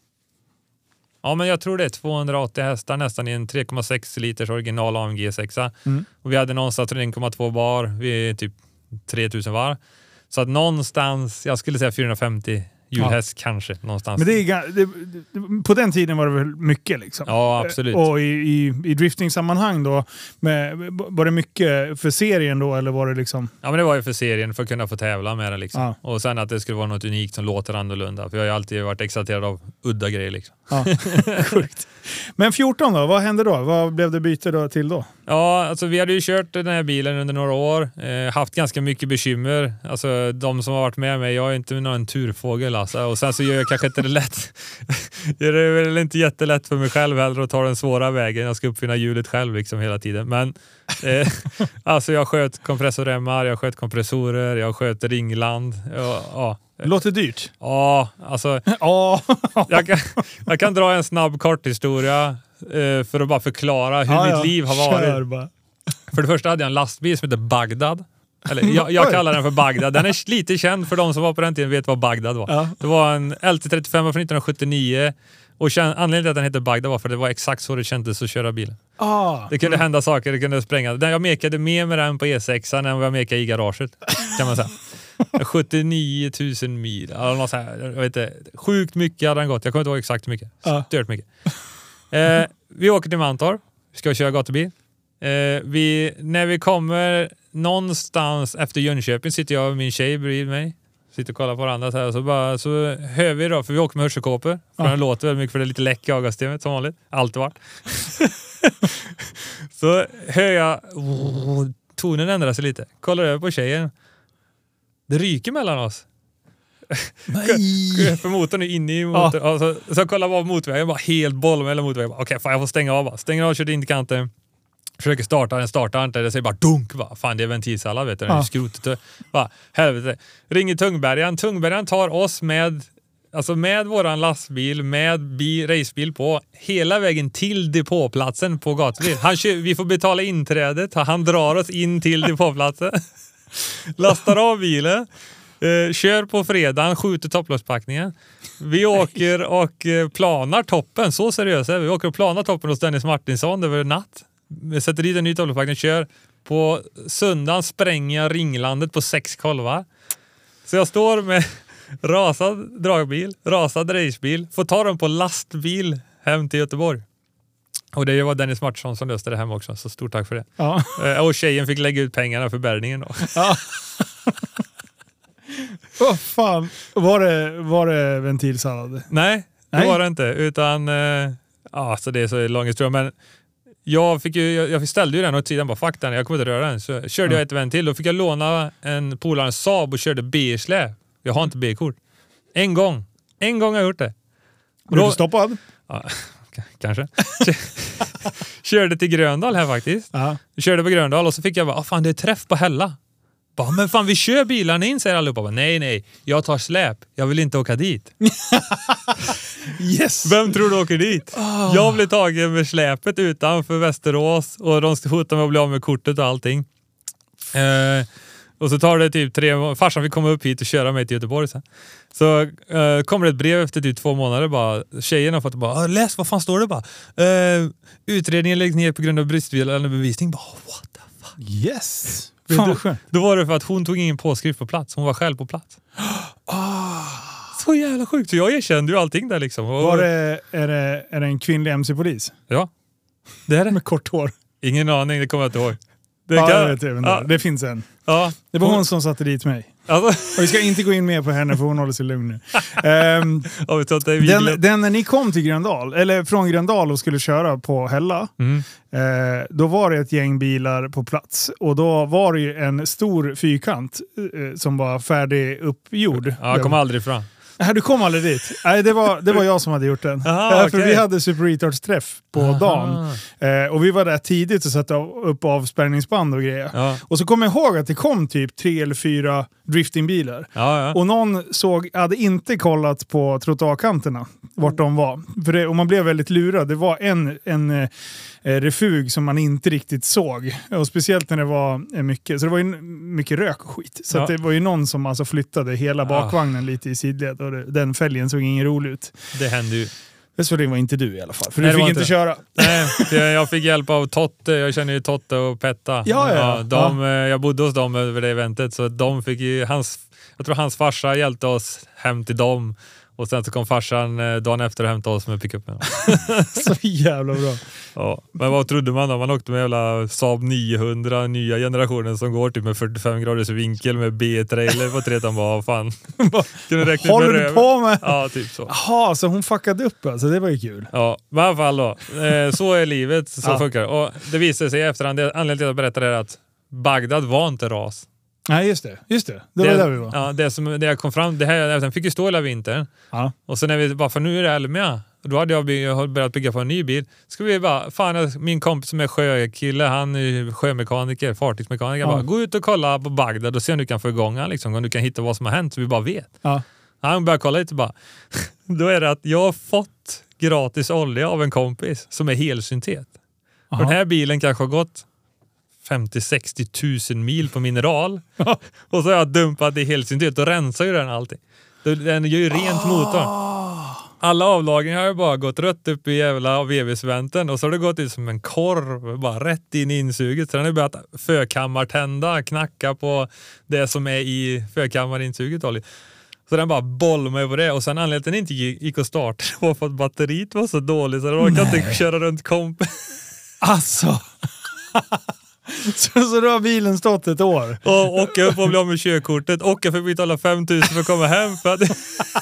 Speaker 2: Ja, men jag tror det är 280 hästar nästan i en 3,6 liters original AMG 6. Och vi hade någonstans 1,2 bar vid typ 3000 var. Så att någonstans, jag skulle säga 450 hjulhäst kanske någonstans.
Speaker 1: Men på den tiden var det väl mycket liksom?
Speaker 2: Ja, absolut.
Speaker 1: Och i drifting-sammanhang då, var det mycket för serien då, eller var det liksom?
Speaker 2: Ja, men det var ju för serien, för att kunna få tävla med det liksom. Och sen att det skulle vara något unikt som låter annorlunda. För jag har ju alltid varit exalterad av udda grejer liksom.
Speaker 1: Sjukt. Men 14 då, vad hände då? Vad blev det byte då till då?
Speaker 2: Ja, alltså vi hade ju kört den här bilen under några år. Haft ganska mycket bekymmer. Alltså de som har varit med mig, jag är inte någon turfågel alltså. Och sen så gör jag kanske inte det lätt. Gör det väl inte jättelätt för mig själv heller att ta den svåra vägen. Jag ska uppfinna hjulet själv liksom hela tiden. Men alltså jag sköt kompressorremmar, jag sköt kompressorer, jag sköt ringland.
Speaker 1: Låter dyrt.
Speaker 2: Ja, alltså jag kan dra en snabb korthistoria för att bara förklara hur mitt liv har varit. För det första hade jag en lastbil som heter Bagdad. Eller jag kallar den för Bagdad. Den är lite känd för de som var på den tiden vet vad Bagdad var. Det var en LT35 från 1979 och anledningen till att den heter Bagdad var för det var exakt så det kändes att köra bilen. Det kunde hända saker, det kunde spränga. Jag mekade mer med den på E6 än vad jag mekade i garaget, kan man säga. 79 000 mil. Alltså, jag vet inte, sjukt mycket hade den gått. Jag kommer inte ihåg exakt hur mycket. Stört mycket. Vi åker till Mantorp. Vi ska köra gatubil. När vi kommer någonstans efter Jönköping sitter jag och min tjej bredvid mig. Sitter och kollar på varandra så här. Så hör vi då, för vi åker med hörselkåpor. För den låter väldigt mycket för det är lite läck i avgassystemet som vanligt. Allt varit. Så hör jag tonen ändrar sig lite. Kollar över på tjejen. Det ryker mellan oss.
Speaker 1: Nej!
Speaker 2: För motorn är inne i motorn. Alltså, så jag kollar på motorvägen. Bara helt boll mellan motorvägen. Okej, fan jag får stänga av. Stänger av, kör in till kanten. Försöker starta, den startar inte. Det säger bara dunk. Fan, det är ventilsallad, vet du. Den är skrotet. Helvete. Ringer Tungbergaren. Tungbergaren tar oss med våran lastbil med racebil på hela vägen till depåplatsen på gatubil. Vi får betala inträdet. Han drar oss in till depåplatsen. Lastar av bilen. Kör på fredagen, skjuter topploppspackningen. Vi åker och planar toppen. Så seriöst är vi. Vi åker och planar toppen hos Dennis Martinsson över natt. Vi sätter dit en ny topploppspackning. Kör på söndagen, spränger ringlandet på 6 kolvar. Så jag står med rasad dragbil, rasad racebil. Får ta dem på lastbil hem till Göteborg. Och det var Dennis Martinsson som löste det hem också. Så stort tack för det. Och tjejen fick lägga ut pengarna för bärgningen då.
Speaker 1: Vad fan, var det ventilsallad?
Speaker 2: Nej, det var det inte. Utan, så det är så lång historia. Men jag ställde ju den åt sidan, bara fuck den, jag kommer inte röra den. Så körde jag ett event till, då fick jag låna en polarens Saab och körde B-släp. Jag har inte B-kort. En gång har jag gjort det.
Speaker 1: Blev du stoppad?
Speaker 2: Ja, kanske. Körde till Gröndal här faktiskt. Körde på Gröndal och så fick jag bara, fan det är träff på Hälla. Bara, men fan vi kör bilarna in, säger allihopa. Bara, nej, jag tar släp. Jag vill inte åka dit.
Speaker 1: Yes.
Speaker 2: Vem tror du åker dit? Jag blev tagen med släpet utanför Västerås och de hotade med att bli av med kortet och allting. Och så tar det typ 3 månader. Farsan fick komma upp hit och köra mig till Göteborg sen. Så kommer det ett brev efter typ 2 månader. Bara, tjejerna har fått bara, läs, vad fan står det bara? Utredningen läggs ner på grund av bristfällig bevisning. Bara, what the fuck?
Speaker 1: Yes!
Speaker 2: Då var det för att hon tog ingen påskrift på plats. Hon var själv på plats. Så jävla sjukt. Så jag erkände ju allting där liksom.
Speaker 1: Är det en kvinnlig MC-polis?
Speaker 2: Ja. Det är det.
Speaker 1: Med kort hår.
Speaker 2: Ingen aning, det kommer jag inte ihåg.
Speaker 1: Det finns en.
Speaker 2: Ja.
Speaker 1: Det var hon som satte dit mig.
Speaker 2: Alltså.
Speaker 1: Och vi ska inte gå in mer på henne för hon håller sig lugn nu. Den när ni kom till Gröndal, eller från Gröndal och skulle köra på Hälla, då var det ett gäng bilar på plats. Och då var det ju en stor fyrkant som var färdig uppgjord.
Speaker 2: Ja, jag kom aldrig fram.
Speaker 1: Nej, du kom aldrig dit. Nej, det var jag som hade gjort den.
Speaker 2: Aha,
Speaker 1: för vi hade Super Retards träff på dagen. Och vi var där tidigt och satte upp avspärrningsband och grejer. Ja. Och så kom jag ihåg att det kom typ 3 eller 4 driftingbilar.
Speaker 2: Ja.
Speaker 1: Och någon hade inte kollat på trottoarkanterna vart de var. Och man blev väldigt lurad. Det var en refug som man inte riktigt såg. Och speciellt när det var mycket. Så det var ju mycket rök och skit. Så att det var ju någon som alltså flyttade hela bakvagnen lite i sidled. Och den fälgen såg ingen rolig ut.
Speaker 2: Det hände ju.
Speaker 1: Så det var inte du i alla fall. För du fick inte köra.
Speaker 2: Nej, jag fick hjälp av Totte. Jag känner ju Totte och Petta. Jag bodde hos dem över det eventet. Så de fick ju jag tror hans farsa hjälpte oss hem till dem. Och sen så kom farsan dagen efter och hämtade oss med pickupen.
Speaker 1: Så jävla bra.
Speaker 2: Ja, men vad trodde man då? Man åkte med jävla Saab 900, nya generationen som går typ med 45 graders vinkel med B-trailer på tretan. Bara, fan.
Speaker 1: Håller du på med?
Speaker 2: Ja, typ så.
Speaker 1: Jaha, så hon fuckade upp alltså. Det var ju kul.
Speaker 2: Ja, men i alla fall då. Så är livet, så funkar det. Och det visade sig i efterhand, anledningen till att jag berättade är att Bagdad var inte ras.
Speaker 1: Nej, just det. Det var där vi var.
Speaker 2: Ja, det jag kom fram, det här jag fick ju stå hela vintern. Ja. Och sen när vi bara, för nu är det Elmia. Då hade jag börjat bygga på en ny bil. Ska vi bara, fan, min kompis som är sjökille, han är sjömekaniker, fartygsmekaniker. Bara, gå ut och kolla på Bagdad och se om du kan få igång han, liksom, om du kan hitta vad som har hänt så vi bara vet. Ja. Han börjar kolla lite bara. Då är det att jag har fått gratis olja av en kompis som är helsyntet. Den här bilen kanske har gått 50-60 000 mil på mineral. Och så har jag dumpat i helsyntet och rensar ju den allting. Den gör ju rent motorn. Alla avlagringar har ju bara gått rött upp i jävla VV-svänten och så har det gått ut som en korv bara rätt in i insuget. Så den har ju börjat förkammartända, knacka på det som är i förkammarinsuget. Så den bara bollade mig på det. Och sen anledningen till att den inte gick att starta var för att batteriet var så dåligt så den orkade inte köra runt komp.
Speaker 1: Alltså... Så då har bilen stått ett år.
Speaker 2: Och åka upp och bli av med körkortet. Åka för att betala 5 000 för att komma hem. För att...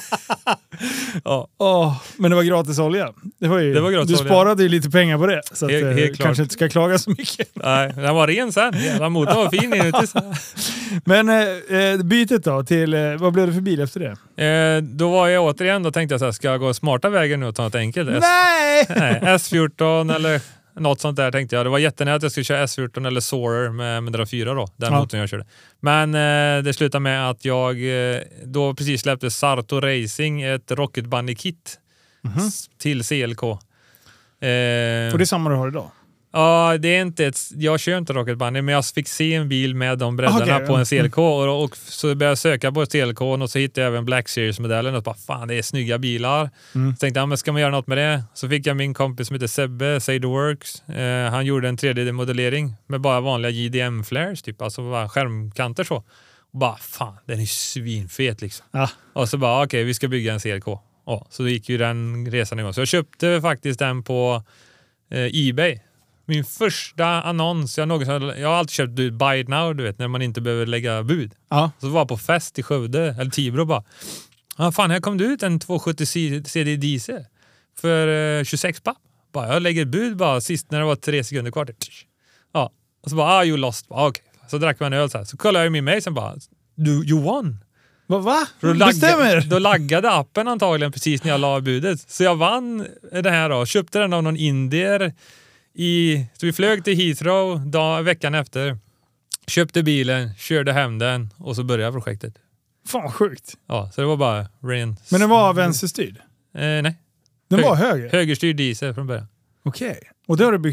Speaker 1: Men det var gratis olja. Det var gratis olja. Sparade ju lite pengar på det. Så att helt kanske inte ska klaga så mycket.
Speaker 2: Nej, den var ren sen. Jävla motorn var fin inuti.
Speaker 1: Men bytet då till, vad blev det för bil efter det?
Speaker 2: Då var jag återigen, då tänkte jag så här, ska jag gå smarta vägen nu och ta något enkelt?
Speaker 1: Nej!
Speaker 2: S14 eller... Något sånt där tänkte jag. Det var jättenära att jag skulle köra S14 eller Soarer med 104 då. Den motorn jag körde. Men det slutade med att jag då precis släppte Sarto Racing ett Rocket Bunny kit till CLK. Och
Speaker 1: det är samma du har idag?
Speaker 2: Ja, det är inte jag kör inte Rocket Bunny, men jag fick se en bil med de breddarna på en CLK och så började jag söka på CLK och så hittade jag även Black Series-modellen och bara, fan, det är snygga bilar. Så tänkte jag, men ska man göra något med det? Så fick jag min kompis som heter Sebbe, Say the Works. Han gjorde en 3D-modellering med bara vanliga JDM-flares, typ, alltså bara skärmkanter så. Och bara, fan, den är svinfet liksom. Ja. Och så bara, okej, vi ska bygga en CLK. Så då gick ju den resan igång. Så jag köpte faktiskt den på eBay. Min första annons, jag har alltid köpt buy it now, du vet, när man inte behöver lägga bud. Ja. Så var på fest i Skövde, eller Tibro bara. Fan, här kom det ut en 270 CD diesel för 26 papp. Bara, jag lägger bud bara sist när det var 3 sekunder kvar. Ja, och så bara, you lost. Okej. Så drack man öl så här. Så kollade jag i min mail sen bara, you won.
Speaker 1: Va?
Speaker 2: Då laggade appen antagligen precis när jag la budet. Så jag vann det här då. Köpte den av någon indier. Så vi flög till Heathrow veckan efter. Köpte bilen, körde hem den och så började projektet.
Speaker 1: Fan, sjukt.
Speaker 2: Ja, så det var bara ren.
Speaker 1: Men den var vänsterstyrd?
Speaker 2: Nej.
Speaker 1: Den var höger?
Speaker 2: Högerstyrd diesel från början.
Speaker 1: Okej. Och det har du byggt om?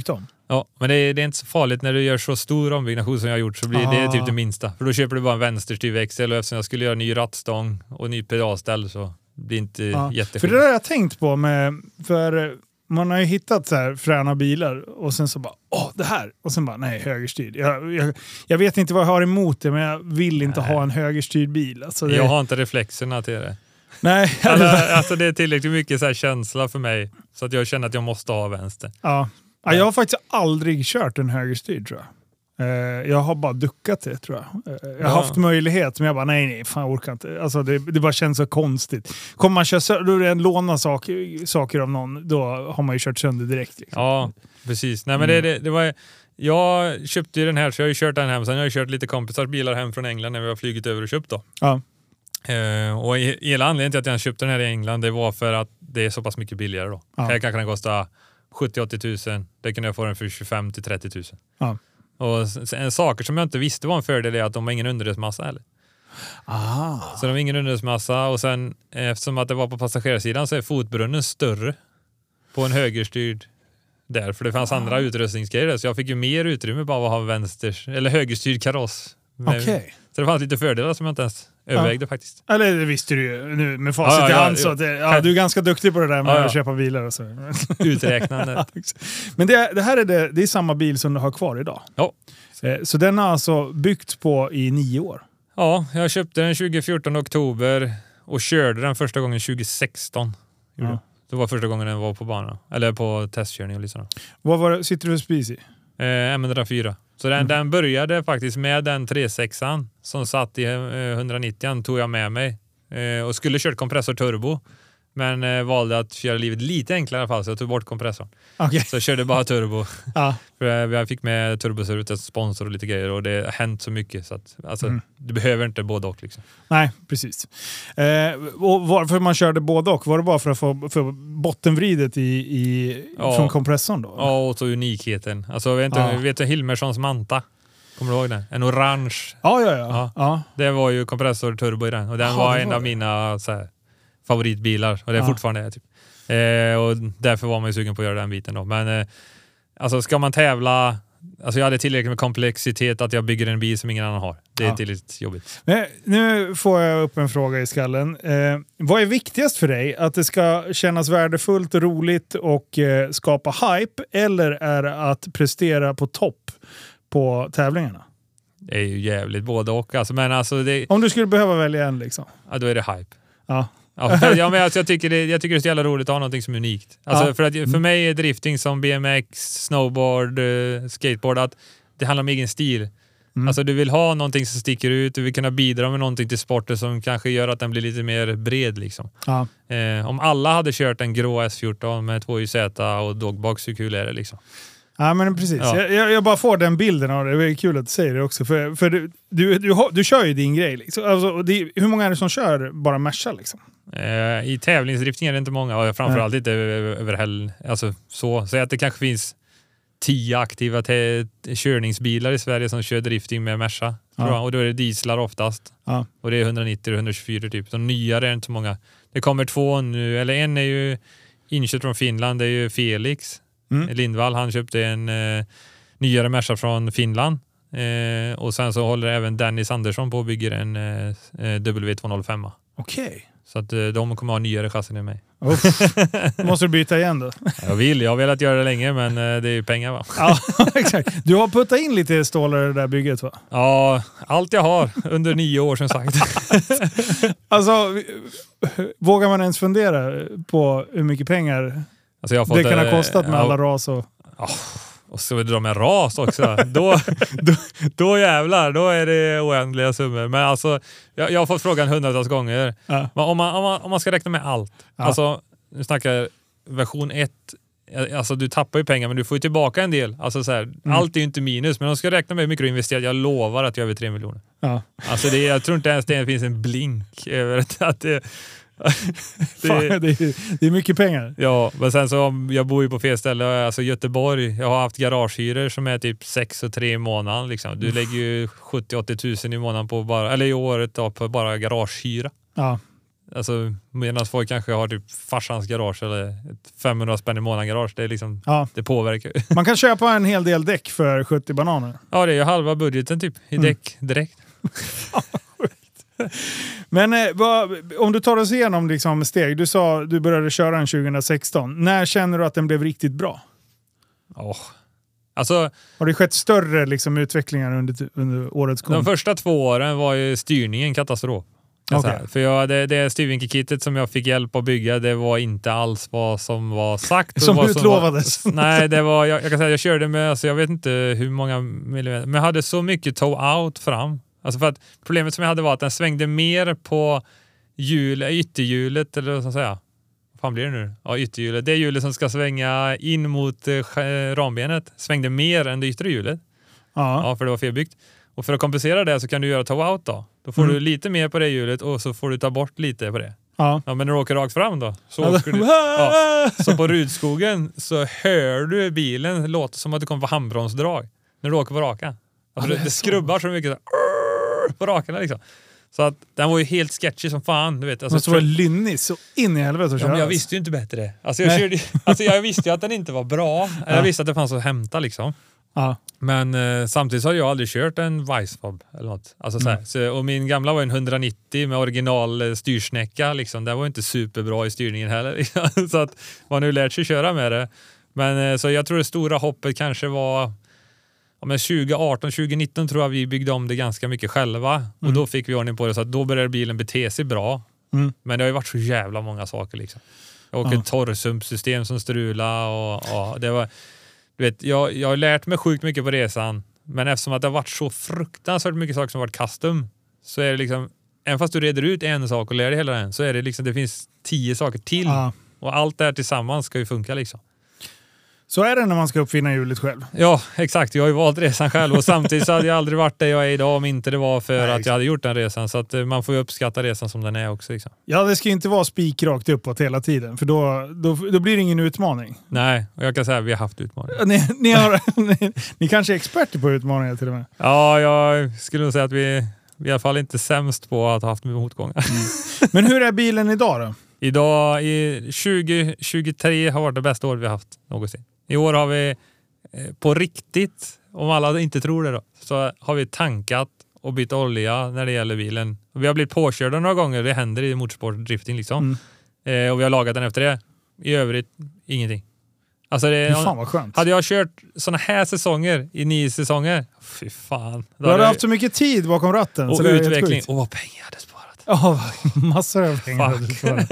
Speaker 2: Ja, men det är inte så farligt när du gör så stor ombyggnation som jag har gjort, så blir det typ det minsta. För då köper du bara en vänsterstyrd växel, och eftersom jag skulle göra ny rattstång och ny pedalställ så blir det inte jätteskillnad.
Speaker 1: För det där har jag tänkt på för man har ju hittat så här fräna bilar och sen så bara, det här. Och sen bara, nej, högerstyrd. Jag vet inte vad jag har emot det, men jag vill inte ha en högerstyrd bil. Alltså
Speaker 2: Jag har inte reflexerna till det.
Speaker 1: Nej.
Speaker 2: Alltså det är tillräckligt mycket så här känsla för mig så att jag känner att jag måste ha vänster.
Speaker 1: Ja, jag har faktiskt aldrig kört en högerstyrd, tror jag. Jag har bara duckat det, tror jag. Jag har haft möjlighet, men jag bara nej, fan, jag orkar inte. Alltså det bara känns så konstigt. Kommer man köra då är det en låna saker av någon, då har man ju kört sönder direkt. Liksom.
Speaker 2: Ja, precis. Nej, men det var... Jag köpte ju den här, så jag har ju kört den hem. Sen har jag kört lite kompisars bilar hem från England när vi har flugit över och köpt då.
Speaker 1: Ja.
Speaker 2: Och hela anledningen till att jag köpte den här i England, det var för att det är så pass mycket billigare då. Ja. Här kanske den kosta 70-80 000. Det kunde jag få den för 25-30 000. Ja. Och saker som jag inte visste var en fördel är att de har ingen underredsmassa heller. Så de har ingen underredsmassa, och sen eftersom att det var på passagerarsidan så är fotbrunnen större på en högerstyrd där, för det fanns andra utrustningsgrejer där, så jag fick ju mer utrymme bara att ha eller högerstyrd kaross. Så det fanns lite fördelar som jag inte ens övervägde faktiskt. Eller
Speaker 1: det visste du ju nu med facit i hand, så att du är ganska duktig på det där med att köpa bilar och så.
Speaker 2: Uträknande.
Speaker 1: Men det här det är samma bil som du har kvar idag.
Speaker 2: Ja.
Speaker 1: Så den har alltså byggt på i 9 år.
Speaker 2: Ja, jag köpte den 2014 oktober och körde den första gången 2016. Det var första gången den var på banan. Eller på testkörning och liksom. Vad
Speaker 1: sitter du för spis i?
Speaker 2: M104. Så den började faktiskt med den 3.6an som satt i 190an, tog jag med mig. Och skulle kört kompressor turbo. Men valde att göra livet lite enklare i alla fall, så jag tog bort kompressorn.
Speaker 1: Okay.
Speaker 2: Så jag körde bara turbo. För jag fick med turboserut, sponsor och lite grejer, och det har hänt så mycket så att du behöver inte både och liksom.
Speaker 1: Nej, precis. Och varför man körde både och? Var det bara för att få bottenvridet från kompressorn då?
Speaker 2: Ja, och så unikheten. Alltså vet du Hilmerssons Manta? Kommer du ihåg den? En orange.
Speaker 1: Ja.
Speaker 2: Det var ju kompressor turbo i den, och den var en av mina så här favoritbilar, och det är fortfarande typ. Och därför var man ju sugen på att göra den biten då. Men alltså ska man tävla, alltså jag hade tillräckligt med komplexitet att jag bygger en bil som ingen annan har. Det är tillräckligt jobbigt.
Speaker 1: Men nu får jag upp en fråga i skallen. Vad är viktigast för dig? Att det ska kännas värdefullt och roligt och skapa hype, eller är det att prestera på topp på tävlingarna?
Speaker 2: Det är ju jävligt både och. Alltså, men alltså
Speaker 1: om du skulle behöva välja en liksom.
Speaker 2: Ja, då är det hype.
Speaker 1: Ja.
Speaker 2: Ja, men alltså, jag tycker det är så jävla roligt att ha någonting som är unikt. Alltså, för mig är drifting som BMX, snowboard, skateboard, att det handlar om egen stil. Alltså du vill ha någonting som sticker ut, du vill kunna bidra med någonting till sporten som kanske gör att den blir lite mer bred liksom. Om alla hade kört en grå S14 med 2JZ och dogbox, hur kul är det liksom?
Speaker 1: Ja, men precis. Jag bara får den bilden av det. Det är kul att du säger det också. För du kör ju din grej. Liksom. Alltså, hur många är det som kör bara Merca liksom?
Speaker 2: I tävlingsdriftning är det inte många. Och framförallt inte över alltså, så att det kanske finns 10 aktiva körningsbilar i Sverige som kör drifting med Merca. Och då är det dieslar oftast. Och det är 190 och 124 typ. De nyare är inte så många. Det kommer 2 nu. Eller en är ju inköpt från Finland. Det är ju Felix Lindvall. Han köpte en nyare Merca från Finland. Och sen så håller även Dennis Andersson på och bygger en W205.
Speaker 1: Okej.
Speaker 2: Så att de kommer ha nyare chassin än mig.
Speaker 1: Måste du byta igen då?
Speaker 2: Jag har velat göra det länge, men det är ju pengar va?
Speaker 1: Ja, exakt. Du har puttat in lite stålar i det där bygget va?
Speaker 2: Ja, allt jag har under 9 år som sagt.
Speaker 1: Alltså, vågar man ens fundera på hur mycket pengar det kan ha kostat med alla ras och...
Speaker 2: Och så drar med ras också. då jävlar, då är det oändliga summor. Men alltså, jag har fått frågan 100-tals gånger. Men om man ska räkna med allt. Alltså, nu snackar version 1. Alltså du tappar ju pengar, men du får ju tillbaka en del. Alltså så här, allt är ju inte minus, men de ska räkna med hur mycket du investerar. Jag lovar att jag är över 3 miljoner. Alltså jag tror inte ens det finns en blink över att det...
Speaker 1: det är mycket pengar.
Speaker 2: Ja, men sen så jag bor ju på fel ställe, alltså Göteborg. Jag har haft garagehyror som är typ 6 och 3 i månaden liksom. Du lägger ju 70-80 tusen i månaden på bara, eller i året då, på bara garagehyra. Alltså, medan folk kanske har typ farsans garage eller ett 500 spänn i månaden garage. Det är liksom, det påverkar.
Speaker 1: Man kan köpa en hel del däck för 70 bananer.
Speaker 2: Ja, det är ju halva budgeten typ i däck direkt.
Speaker 1: Men om du tar oss igenom liksom steg. Du sa du började köra den 2016. När känner du att den blev riktigt bra?
Speaker 2: Alltså, har
Speaker 1: det skett större liksom, utvecklingar under årets gång?
Speaker 2: De första 2 åren var ju styrningen katastrof. Okay. För det styrvinkelkittet som jag fick hjälp att bygga, det var inte alls vad som var sagt.
Speaker 1: Som utlovades.
Speaker 2: Nej, det var, jag kan säga jag körde med, alltså jag vet inte hur många millimeter, men jag hade så mycket toe-out fram. Alltså för att problemet som jag hade var att den svängde mer på ytterhjulet, eller vad ska jag säga? Vad fan blir det nu? Ja, ytterhjulet. Det hjulet som ska svänga in mot rambenet svängde mer än det yttre hjulet. Ja, för det var felbyggt. Och för att kompensera det så kan du göra toe-out då. Då får du lite mer på det hjulet och så får du ta bort lite på det. Ja, men när du åker rakt fram då så åker du, så på Rudskogen så hör du bilen låta som att du kommer på handbromsdrag när du åker på raka. Alltså det skrubbar så mycket på rakarna liksom. Så att den var ju helt sketchy som fan, du vet. Alltså,
Speaker 1: men så var det lynnig så in i helvete att köra.
Speaker 2: Men jag visste ju inte bättre. Alltså jag visste ju att den inte var bra. Jag visste att det fanns att hämta liksom. Ja. Men samtidigt så har jag aldrig kört en Weissfob eller något. Alltså, och min gamla var en 190 med original styrsnäcka. Liksom. Det var inte superbra i styrningen heller. Liksom. Så att man nu lärt sig köra med det. Men så jag tror det stora hoppet kanske var 2018-2019 tror jag vi byggde om det ganska mycket själva. Och då fick vi ordning på det så att då började bilen bete sig bra. Men det har ju varit så jävla många saker liksom. Jag åker ett torrsumpsystem som strula och det var... Du vet, jag har lärt mig sjukt mycket på resan, men eftersom att det har varit så fruktansvärt mycket saker som har varit custom, så är det liksom, även fast du reder ut en sak och lär dig hela den, så är det liksom, det finns 10 saker till. Och allt det här tillsammans ska ju funka liksom.
Speaker 1: Så är det när man ska uppfinna hjulet själv.
Speaker 2: Ja, exakt. Jag har ju valt resan själv och samtidigt så hade jag aldrig varit där jag är idag om inte det var för att jag hade gjort den resan. Så att man får ju uppskatta resan som den är också. Liksom.
Speaker 1: Ja, det ska ju inte vara spikrakt uppåt hela tiden för då blir det ingen utmaning.
Speaker 2: Nej, och jag kan säga att vi har haft utmaningar.
Speaker 1: Ni kanske är experter på utmaningar till och med.
Speaker 2: Ja, jag skulle nog säga att vi är i alla fall inte sämst på att ha haft motgångar.
Speaker 1: Men hur är bilen idag då?
Speaker 2: Idag i 2023 har varit det bästa år vi har haft någonsin. I år har vi på riktigt, om alla inte tror det då, så har vi tankat och bytt olja när det gäller bilen. Vi har blivit påkörda några gånger, det händer i motorsportdrifting liksom. Och vi har lagat den efter det. I övrigt, ingenting. Alltså
Speaker 1: fan vad skönt.
Speaker 2: Hade jag kört såna här säsonger i 9 säsonger, fy fan.
Speaker 1: Du hade haft så mycket tid bakom ratten.
Speaker 2: Och
Speaker 1: så
Speaker 2: utveckling. Och vad pengar jag hade sparat.
Speaker 1: Ja, massor av pengar hade sparat.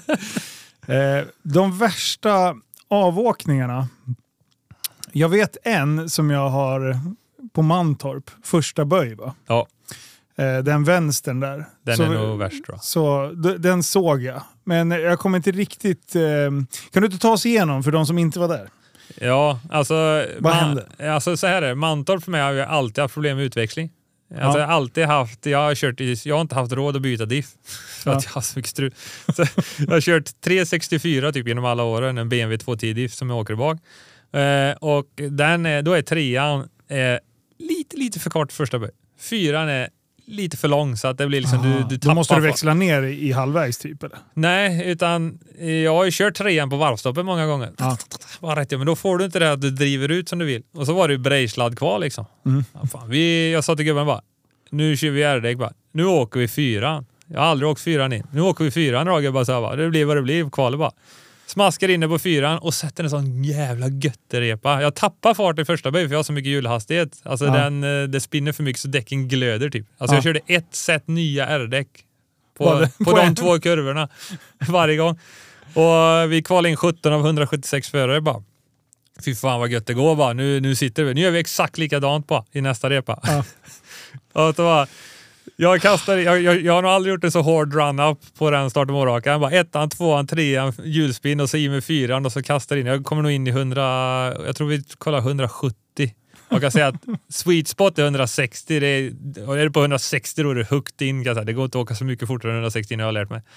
Speaker 1: De värsta avåkningarna. Jag vet en som jag har på Mantorp. Första böj va?
Speaker 2: Ja.
Speaker 1: Den vänstern där.
Speaker 2: Den är nog värst tror jag.
Speaker 1: Så den såg jag. Men jag kommer inte riktigt... Kan du inte ta oss igenom för de som inte var där?
Speaker 2: Ja, alltså...
Speaker 1: Vad hände?
Speaker 2: Alltså så här är det. Mantorp för mig har ju alltid haft problem med utväxling. Alltså, jag har alltid haft... Jag har inte haft råd att byta diff. För att jag har så mycket strul. Så jag har kört 364 typ genom alla åren. En BMW 210 diff som jag åker bak. Och då är 3an lite för kort första böj. 4an är lite för lång så att det blir liksom du tappar.
Speaker 1: Då måste du växla ner i halvvägs typ eller?
Speaker 2: Nej, utan jag har ju kört 3an på varvstoppen många gånger. Bara rätt, men då får du inte det att du driver ut som du vill. Och så var det ju brejsladd kvar liksom. Ja, fan, jag sa till gubben bara, nu kör vi R-däck bara. Nu åker vi 4an. Jag har aldrig åkt 4an in. Nu åker vi 4an, Roger bara så här, det blir vad det blir, kvalet bara. Smaskar inne på 4an och sätter en sån jävla götterepa. Jag tappar fart i första böj för jag har så mycket hjulhastighet. Alltså det spinner för mycket så däcken glöder typ. Alltså jag körde ett set nya R-däck på de 2 kurvorna varje gång. Och vi kvalade in 17 av 176 förare bara. Fy fan vad gött det går bara. Nu sitter vi. Nu gör vi exakt likadant på i nästa repa. Och så bara... Jag har nog aldrig gjort en så hård run-up på den start- och målrakan. Jag bara 1an, 2an, 3an, hjulspinn och så i med 4an och så kastar in. Jag kommer nog in i 100, jag tror vi kollar 170. Jag kan säga att sweet spot är 160. Är det på 160 då är det högt in. Det går inte att åka så mycket fortare än 160 när jag har lärt mig.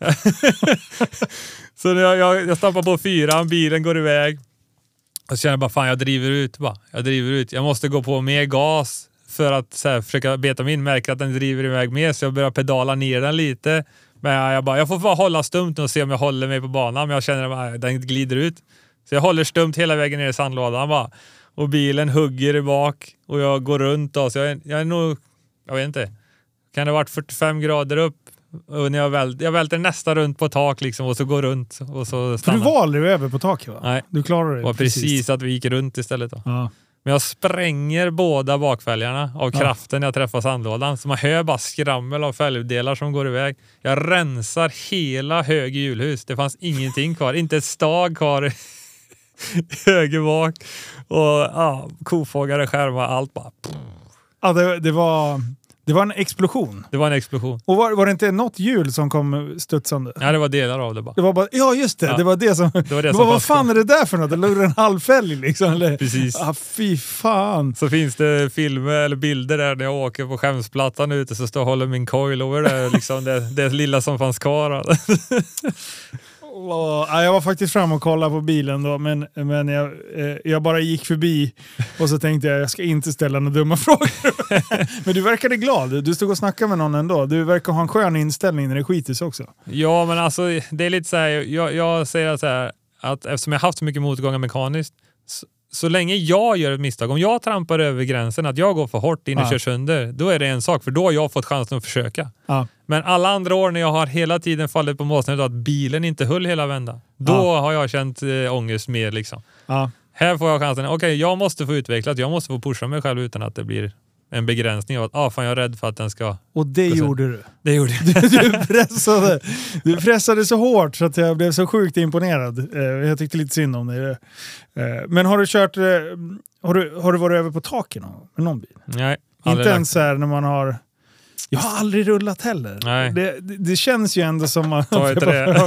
Speaker 2: Så jag stampar på 4an, bilen går iväg. Och så känner jag bara, fan jag driver ut. Jag måste gå på mer gas. För att så här, försöka beta mig in, märker att den driver iväg mer så jag börjar pedala ner den lite. Men jag får bara hålla stumt och se om jag håller mig på banan. Men jag känner att den glider ut. Så jag håller stumt hela vägen ner i sandlådan bara. Och bilen hugger i bak. Och jag går runt då. Så jag är nog, jag vet inte. Kan det ha varit 45 grader upp. Och när jag välter nästa runt på tak liksom. Och så går runt. Och så stannar.
Speaker 1: För du var aldrig över på taket, va?
Speaker 2: Nej.
Speaker 1: Du klarade det.
Speaker 2: Det var precis att vi gick runt istället då.
Speaker 1: Ja.
Speaker 2: Men jag spränger båda bakfälgarna av kraften när jag träffar sandlådan. Så man hör bara skrammel av fälgdelar som går iväg. Jag rensar hela höger hjulhus. Det fanns ingenting kvar. Inte ett stag kvar höger bak. Och kofågare, skärmar, allt bara.
Speaker 1: Ja, det var en explosion.
Speaker 2: Det var en explosion.
Speaker 1: Och var det inte något hjul som kom studsande?
Speaker 2: Ja, det var delar av det bara.
Speaker 1: Det var bara, ja just det, det var det som... vad fan är det där för något? Det låg en halvfälg liksom. Eller?
Speaker 2: Precis.
Speaker 1: Fy fan.
Speaker 2: Så finns det filmer eller bilder där när jag åker på skämsplattan ute så står jag och håller min coilover där. Liksom det lilla som fanns kvar.
Speaker 1: Jag var faktiskt fram och kollade på bilen då, men jag bara gick förbi och så tänkte jag ska inte ställa några dumma frågor. Men du verkade glad. Du stod och snackade med någon ändå. Du verkar ha en skön inställning när det skitis också.
Speaker 2: Ja, men alltså det är lite så här, jag säger så här att eftersom jag haft så mycket motgångar mekaniskt så länge jag gör ett misstag, om jag trampar över gränsen att jag går för hårt in och kör sönder, då är det en sak, för då har jag fått chansen att försöka. Ja. Men alla andra år när jag har hela tiden fallit på måsen att bilen inte höll hela vändan, då har jag känt ångest mer liksom. Ja. Här får jag chansen, okej, jag måste få utvecklas, jag måste få pusha mig själv utan att det blir en begränsning av att fan, jag är rädd för att den ska...
Speaker 1: Och det gjorde du.
Speaker 2: Det gjorde jag.
Speaker 1: Du pressade så hårt så att jag blev så sjukt imponerad. Jag tyckte lite synd om det. Men har du kört... Har du varit över på taken med någon bil?
Speaker 2: Nej.
Speaker 1: Inte ens så här när man har... Jag har aldrig rullat heller. Nej. Det känns ju ändå som att...
Speaker 2: Jag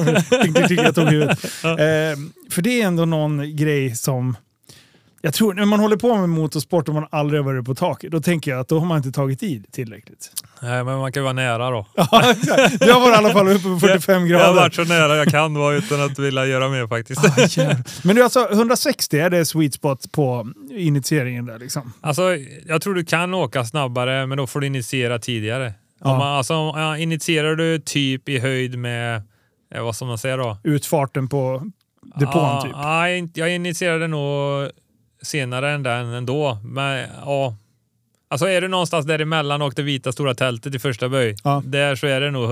Speaker 1: tog huvudet. För det är ändå någon grej som... Jag tror när man håller på med motorsport och man aldrig har varit på taket, då tänker jag att då har man inte tagit i tillräckligt.
Speaker 2: Nej, men man kan vara nära då.
Speaker 1: Ja, exakt. Jag var i alla fall uppe på 45 grader.
Speaker 2: Jag har varit så nära jag kan vara utan att vilja göra mer faktiskt.
Speaker 1: Men du, alltså 160 är det sweet spot på initieringen där liksom?
Speaker 2: Alltså, jag tror du kan åka snabbare, men då får du initiera tidigare. Ja. Initierar du typ i höjd med, vad som man säger då?
Speaker 1: Utfarten på depån typ?
Speaker 2: Ja, jag initierade nog senare än den ändå. Men alltså är du någonstans däremellan och det vita stora tältet i första böj, där så är det nog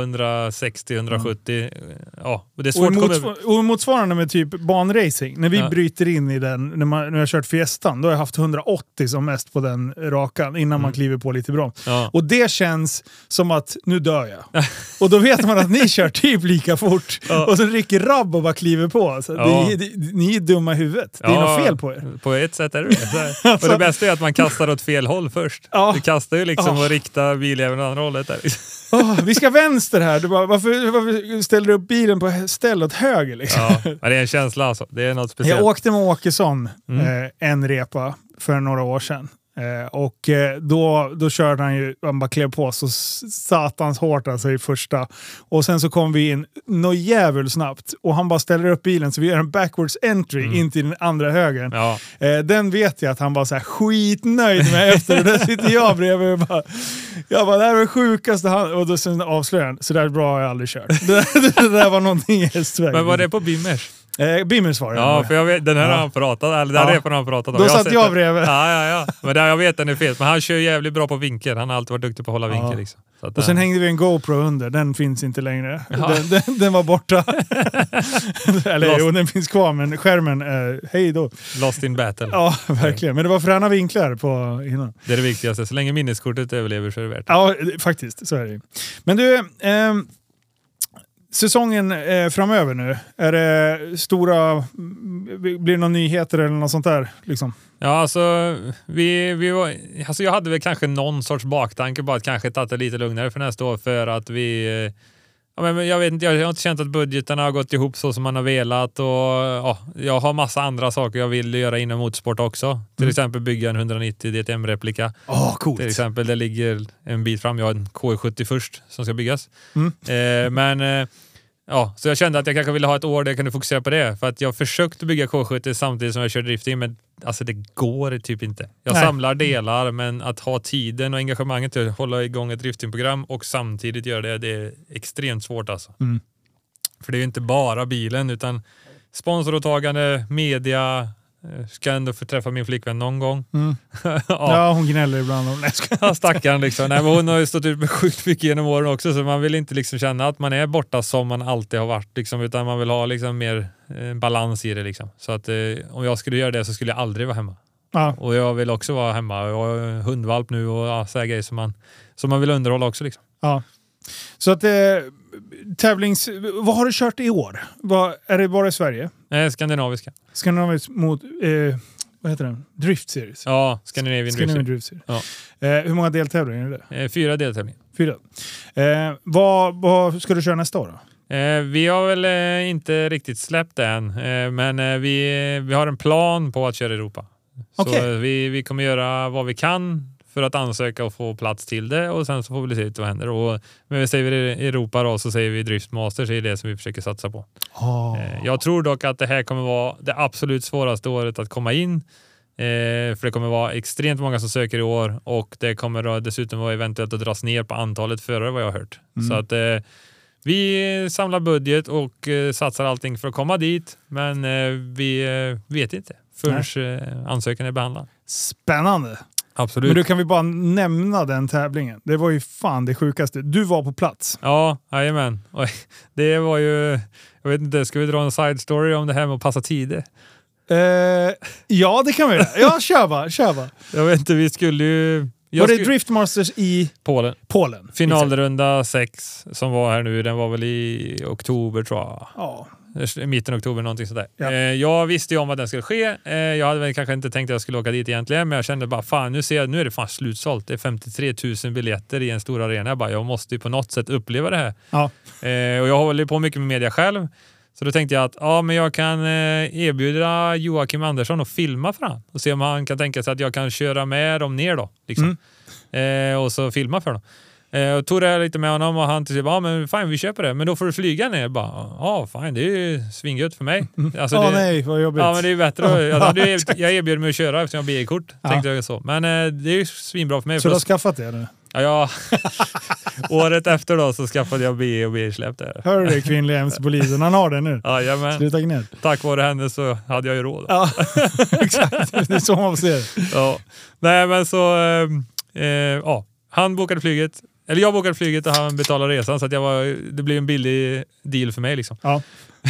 Speaker 2: 160-170. Ja, och det är svårt
Speaker 1: och motsvarande med typ banracing. När vi bryter in i den, när jag har kört Fiestan, då har jag haft 180 som mest på den rakan innan man kliver på lite broms. Ja. Och det känns som att nu dör jag. Och då vet man att ni kör typ lika fort. Ja. Och så rycker rabb och bara kliver på. Alltså, ni är dumma i huvudet. Det är något fel på er.
Speaker 2: På ett sätt är det. Och det bästa är att man kastar åt fel håll först. Ja. Du kastar ju liksom och riktar bilen åt andra hållet där.
Speaker 1: Vi ska vänster här. Du bara, varför ställer du upp bilen på ställ åt höger? Liksom?
Speaker 2: Ja, det är en känsla alltså. Det är något speciellt.
Speaker 1: Jag åkte med Åkesson en repa för några år sedan. Och då körde han bara klev på så satans hårt alltså i första. Och sen så kom vi in något jävligt snabbt. Och han bara ställer upp bilen så vi gör en backwards entry in till den andra högern. Ja. Den vet jag att han bara så här skitnöjd med efter. Och där sitter jag bredvid och bara... Jag bara, det här är det sjukaste och då sen avslöjar han. Så där bra har jag aldrig kört. det där var någonting i hästväg.
Speaker 2: Men var det på Bimmers?
Speaker 1: Bimmers var det.
Speaker 2: Ja, för jag vet, den här har han pratat, eller där repan har han pratat om.
Speaker 1: Då satt jag bredvid.
Speaker 2: Ja. Men där, jag vet den är fel. Men han kör jävligt bra på vinkel. Han har alltid varit duktig på att hålla vinkel. Liksom. Så att,
Speaker 1: och sen hängde vi en GoPro under. Den finns inte längre. Den var borta. Eller den finns kvar, men skärmen hej då.
Speaker 2: Lost in battle.
Speaker 1: Ja, verkligen. Men det var fräna vinklar på innan.
Speaker 2: Det är det viktigaste. Så länge minneskortet överlever så är det värt.
Speaker 1: Ja, faktiskt. Så är det. Men du... säsongen framöver nu, är det stora, blir det några nyheter eller något sånt där liksom?
Speaker 2: Ja, alltså jag hade väl kanske någon sorts baktanke på att kanske ta det lite lugnare för nästa år för att vi men jag vet inte, jag har inte känt att budgeterna har gått ihop så som man har velat och jag har massa andra saker jag vill göra inom motorsport också. Till exempel bygga en 190 DTM-replika.
Speaker 1: Coolt.
Speaker 2: Till exempel, det ligger en bit fram. Jag har en K70 först som ska byggas. Men Ja, så jag kände att jag kanske ville ha ett år där jag kunde fokusera på det. För att jag försökte bygga K70 samtidigt som jag kör drifting, men alltså det går typ inte. Jag samlar delar, men att ha tiden och engagemanget till att hålla igång ett driftingprogram och samtidigt göra det är extremt svårt alltså. För det är ju inte bara bilen, utan sponsoråtagande, media, ska ändå få träffa min flickvän någon gång.
Speaker 1: Ja, hon gnäller ibland om
Speaker 2: ja, stackarn liksom. Nej, men hon har ju stått ut med sjukt mycket genom åren också, så man vill inte liksom känna att man är borta som man alltid har varit liksom, utan man vill ha liksom mer balans i det liksom. Så att om jag skulle göra det så skulle jag aldrig vara hemma. Och jag vill också vara hemma. Jag har hundvalp nu och så här grejer som man vill underhålla också liksom.
Speaker 1: Ja. Så att vad har du kört i år? Är det bara i Sverige?
Speaker 2: Skandinaviska.
Speaker 1: Skandinavisk mot vad heter den? Drift Series.
Speaker 2: Ja, Scandinavian Drift
Speaker 1: Series. Ja. Hur många deltävlingar är det? 4
Speaker 2: deltävlingar.
Speaker 1: 4. Vad ska du köra nästa år då?
Speaker 2: Vi har väl inte riktigt släppt det än, men vi har en plan på att köra Europa. Så vi kommer göra vad vi kan för att ansöka och få plats till det, och sen så får vi se vad händer. Och men vi säger Europa då, så säger vi Drift Masters, är det som vi försöker satsa på. Jag tror dock att det här kommer vara det absolut svåraste året att komma in. För det kommer vara extremt många som söker i år, och det kommer då dessutom vara eventuellt att dras ner på antalet förare, vad jag har hört. Så att vi samlar budget och satsar allting för att komma dit, men vi vet inte förrän ansökan är behandlad.
Speaker 1: Spännande!
Speaker 2: Absolut.
Speaker 1: Men du kan vi bara nämna den tävlingen. Det var ju fan det sjukaste. Du var på plats.
Speaker 2: Ja, jajamän. Det var ju, jag vet inte, ska vi dra en side story om det här med att passa tider?
Speaker 1: Ja, det kan vi göra. Ja, kör va. Jag
Speaker 2: vet inte, vi skulle ju...
Speaker 1: Var det Driftmasters i
Speaker 2: Polen? Finalrunda 6 som var här nu, den var väl i oktober tror jag.
Speaker 1: Ja.
Speaker 2: Mitten av oktober, någonting sådär.
Speaker 1: Ja.
Speaker 2: Jag visste ju om att den skulle ske. Jag hade väl kanske inte tänkt att jag skulle åka dit egentligen, men jag kände bara, fan, nu är det fan slutsålt. Det är 53 000 biljetter i en stor arena. Jag måste ju på något sätt uppleva det här.
Speaker 1: Ja.
Speaker 2: Och jag håller på mycket med media själv. Så då tänkte jag att men jag kan erbjuda Joakim Andersson att filma för han. Och se om han kan tänka sig att jag kan köra med dem ner då. Liksom. Och så filma för dem. Och tog det lite med honom, och han till sig men fan, vi köper det. Men då får du flyga ner. Fan, det är ju svingött för mig. Alltså,
Speaker 1: nej, vad jobbigt.
Speaker 2: Ja, men det är bättre. Jag erbjuder mig att köra eftersom jag har B-kort. Tänkte jag så. Men det är ju svinbra för mig.
Speaker 1: Så du har skaffat det nu?
Speaker 2: Ja, året efter då så skaffade jag B och B-släpp där.
Speaker 1: Hör du det, kvinnliga MC-polisen? Han har det nu.
Speaker 2: Ja,
Speaker 1: sluta gnäll.
Speaker 2: Tack vare henne så hade jag ju råd.
Speaker 1: Ja, exakt. Det är så man ser.
Speaker 2: Ja. Nej, men så... han bokade flyget. Eller jag bokade flyget och han betalade resan, så att det blev en billig deal för mig liksom.
Speaker 1: Ja.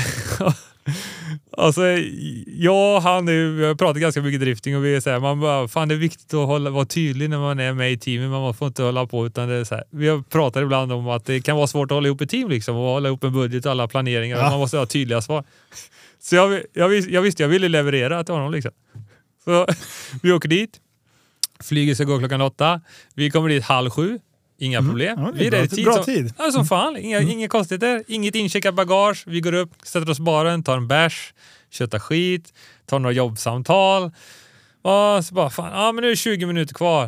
Speaker 2: Alltså, vi har pratat ganska mycket drifting, och vi är så här, man bara, fan, det är viktigt att vara tydlig när man är med i teamet, man får inte hålla på, utan det är så här, vi har pratat ibland om att det kan vara svårt att hålla ihop ett team liksom, och hålla ihop en budget och alla planeringar, man måste ha tydliga svar. Så jag visste jag ville leverera till honom liksom. Så vi åker dit, flyget ska gå 8:00, vi kommer dit 6:30. Inga problem.
Speaker 1: Ja,
Speaker 2: vi är
Speaker 1: bra tid.
Speaker 2: Ja, som fan. Inga konstigheter. Inget incheckat bagage. Vi går upp, sätter oss baren, tar en bärs, köttar skit, tar några jobbsamtal. Och så bara, fan, men nu är 20 minuter kvar.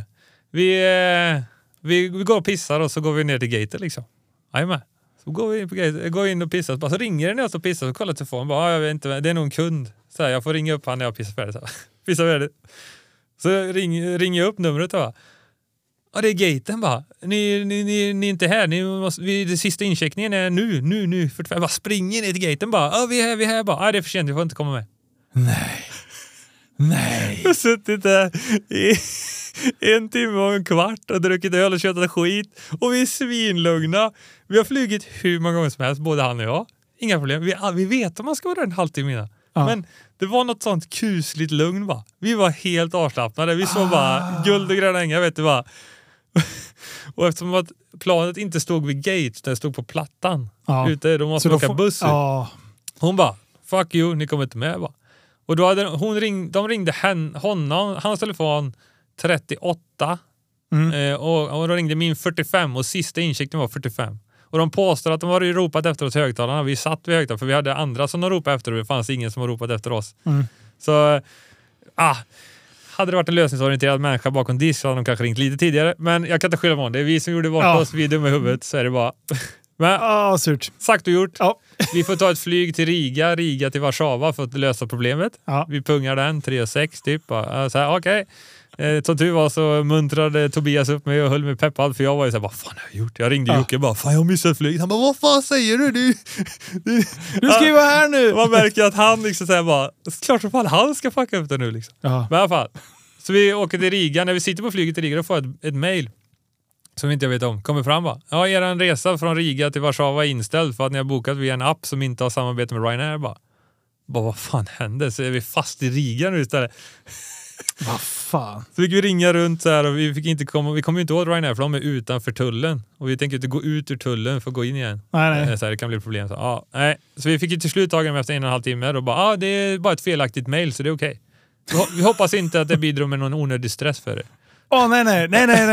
Speaker 2: Vi går och pissar, och så går vi ner till gaten liksom. Jajamän. Så går vi in på gaten, går in och pissar. Så ringer den när jag står och pissar, så kollar telefonen. Bara, jag vet inte, det är nog en kund. Så här, jag får ringa upp han när jag pissar färdigt. Pissar färdigt. Så ringer jag upp numret och bara, ja, det är gaten bara. Ni är inte här. Det sista incheckningen är nu. För jag bara springer ner till gaten bara. Ja, vi är här bara. Ja, det är för sent, vi får inte komma med.
Speaker 1: Nej.
Speaker 2: Jag har suttit där i 1 timme och en kvart och druckit öl och köttat skit. Och vi är svinlugna. Vi har flugit hur många gånger som helst, både han och jag. Inga problem. Vi vet om man ska vara en halvtimme innan. Ja. Men det var något sånt kusligt lugn bara. Vi var helt avslappnade. Vi såg bara guld och gröna ängar, vet du vad. Och eftersom att planet inte stod vid gate, det stod på plattan ute, då måste man åka buss ut. Hon bara, fuck you, ni kommer inte med. Bara. Och då hade de ringde hans telefon 38 och de ringde min 45, och sista incheckningen var 45. Och de påstår att de har ropat efter oss högtalarna. Vi satt vid högtalarna, för vi hade andra som de ropade efter, och det fanns ingen som har ropat efter oss. Så hade det varit en lösningsorienterad människa bakom disk, så hade de kanske ringt lite tidigare. Men jag kan inte skylla på det. Det är vi som gjorde bort oss, vi är dumma i huvudet, så är det bara Men
Speaker 1: surt.
Speaker 2: Sagt och gjort.
Speaker 1: Ja.
Speaker 2: Vi får ta ett flyg till Riga till Warszawa för att lösa problemet.
Speaker 1: Ja.
Speaker 2: Vi pungar den 3:06 typ. Okej. Som tur var så muntrade Tobias upp mig och höll mig peppad, för jag var ju såhär, vad fan har jag gjort? Jag ringde Jocke bara, fan jag har missat flyget. Han bara, vad fan säger du?
Speaker 1: Du ska ju vara här nu.
Speaker 2: Man märker att han liksom säger bara, klart som fan han ska fucka upp det nu liksom.
Speaker 1: Ja.
Speaker 2: Men i alla fall. Så vi åker till Riga. När vi sitter på flyget till Riga, då får jag ett mail som inte jag vet om. Kommer fram bara. Ja, er resa från Riga till Warszawa är inställd för att ni har bokat via en app som inte har samarbete med Ryanair. Bara vad fan hände? Så är vi fast i Riga nu istället.
Speaker 1: Vad fan.
Speaker 2: Så fick vi ringa runt så här och vi kom ju inte åt Ryanair för de är utanför tullen. Och vi tänker inte gå ut ur tullen för att gå in igen.
Speaker 1: Nej.
Speaker 2: Så här, det kan bli problem. Så vi fick ju till slut tag efter 1,5 timme och bara, det är bara ett felaktigt mail så det är okej. Vi hoppas inte att det bidrar med någon onödig stress för det.
Speaker 1: Nej.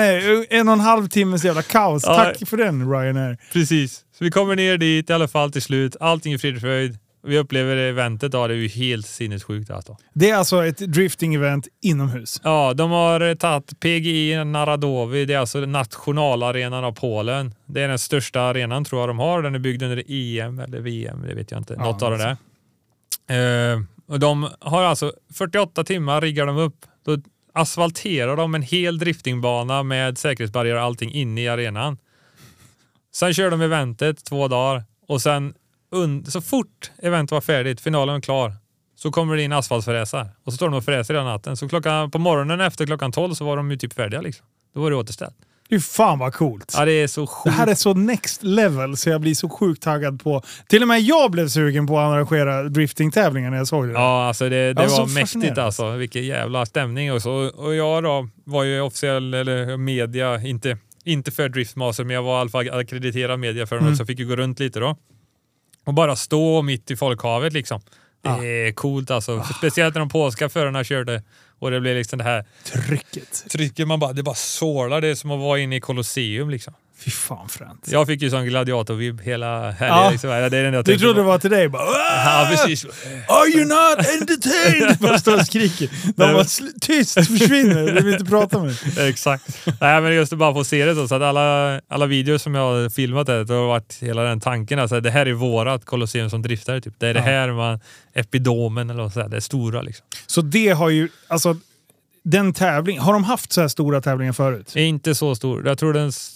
Speaker 1: 1,5 timmes jävla kaos. Tack för den, Ryanair.
Speaker 2: Precis. Så vi kommer ner dit i alla fall till slut. Allting är frid och fröjd. Vi upplever eventet, det är ju helt sinnessjukt alltså.
Speaker 1: Det är alltså ett drifting-event inomhus?
Speaker 2: Ja, de har tagit PGI Narodowy, det är alltså nationalarenan av Polen. Det är den största arenan tror jag de har. Den är byggd under EM eller VM, det vet jag inte. Något av det där. Och de har alltså 48 timmar riggar de upp. Då asfalterar de en hel driftingbana med säkerhetsbarriär och allting inne i arenan. Sen kör de eventet 2 dagar och sen så fort eventet var färdigt, finalen var klar, så kommer det in asfaltfräsar. Och så står de och fräser hela natten. Så på morgonen efter klockan 12 så var de ju typ färdiga liksom. Då var det återställt.
Speaker 1: Det är fan vad coolt.
Speaker 2: Ja, det är så sjukt.
Speaker 1: Det här är så next level så jag blir så sjukt taggad på. Till och med jag blev sugen på att arrangera driftingtävlingar när jag såg det.
Speaker 2: Ja, alltså det var mäktigt alltså. Vilken jävla stämning och så. Och jag då var ju officiell eller media, inte för Driftmaster, men jag var i alla fall akkrediterad media för dem, så jag fick ju gå runt lite då. Och bara stå mitt i folkhavet liksom. Det är coolt alltså. Speciellt när de polska förarna körde och det blev liksom det här trycket man bara, det bara sålar. Det är som att vara inne i Colosseum liksom.
Speaker 1: Fy fan fränt.
Speaker 2: Jag fick ju sån gladiator-vibb hela helgen. Liksom. Det är den jag
Speaker 1: du trodde det var till dig bara.
Speaker 2: Ja, precis.
Speaker 1: Are you not entertained? Bara står och skriker. De var tyst, försvinner. Du vill inte prata med mig.
Speaker 2: Exakt. Nej, men just att bara få se det så att alla videor som jag har filmat det har varit hela den tanken. Alltså, det här är vårat Colosseum som driftar typ. Det är det här man Epidomen eller så här, det är stora liksom.
Speaker 1: Så det har ju alltså den tävling, har de haft så här stora tävlingar förut?
Speaker 2: Det är inte så stor. Jag tror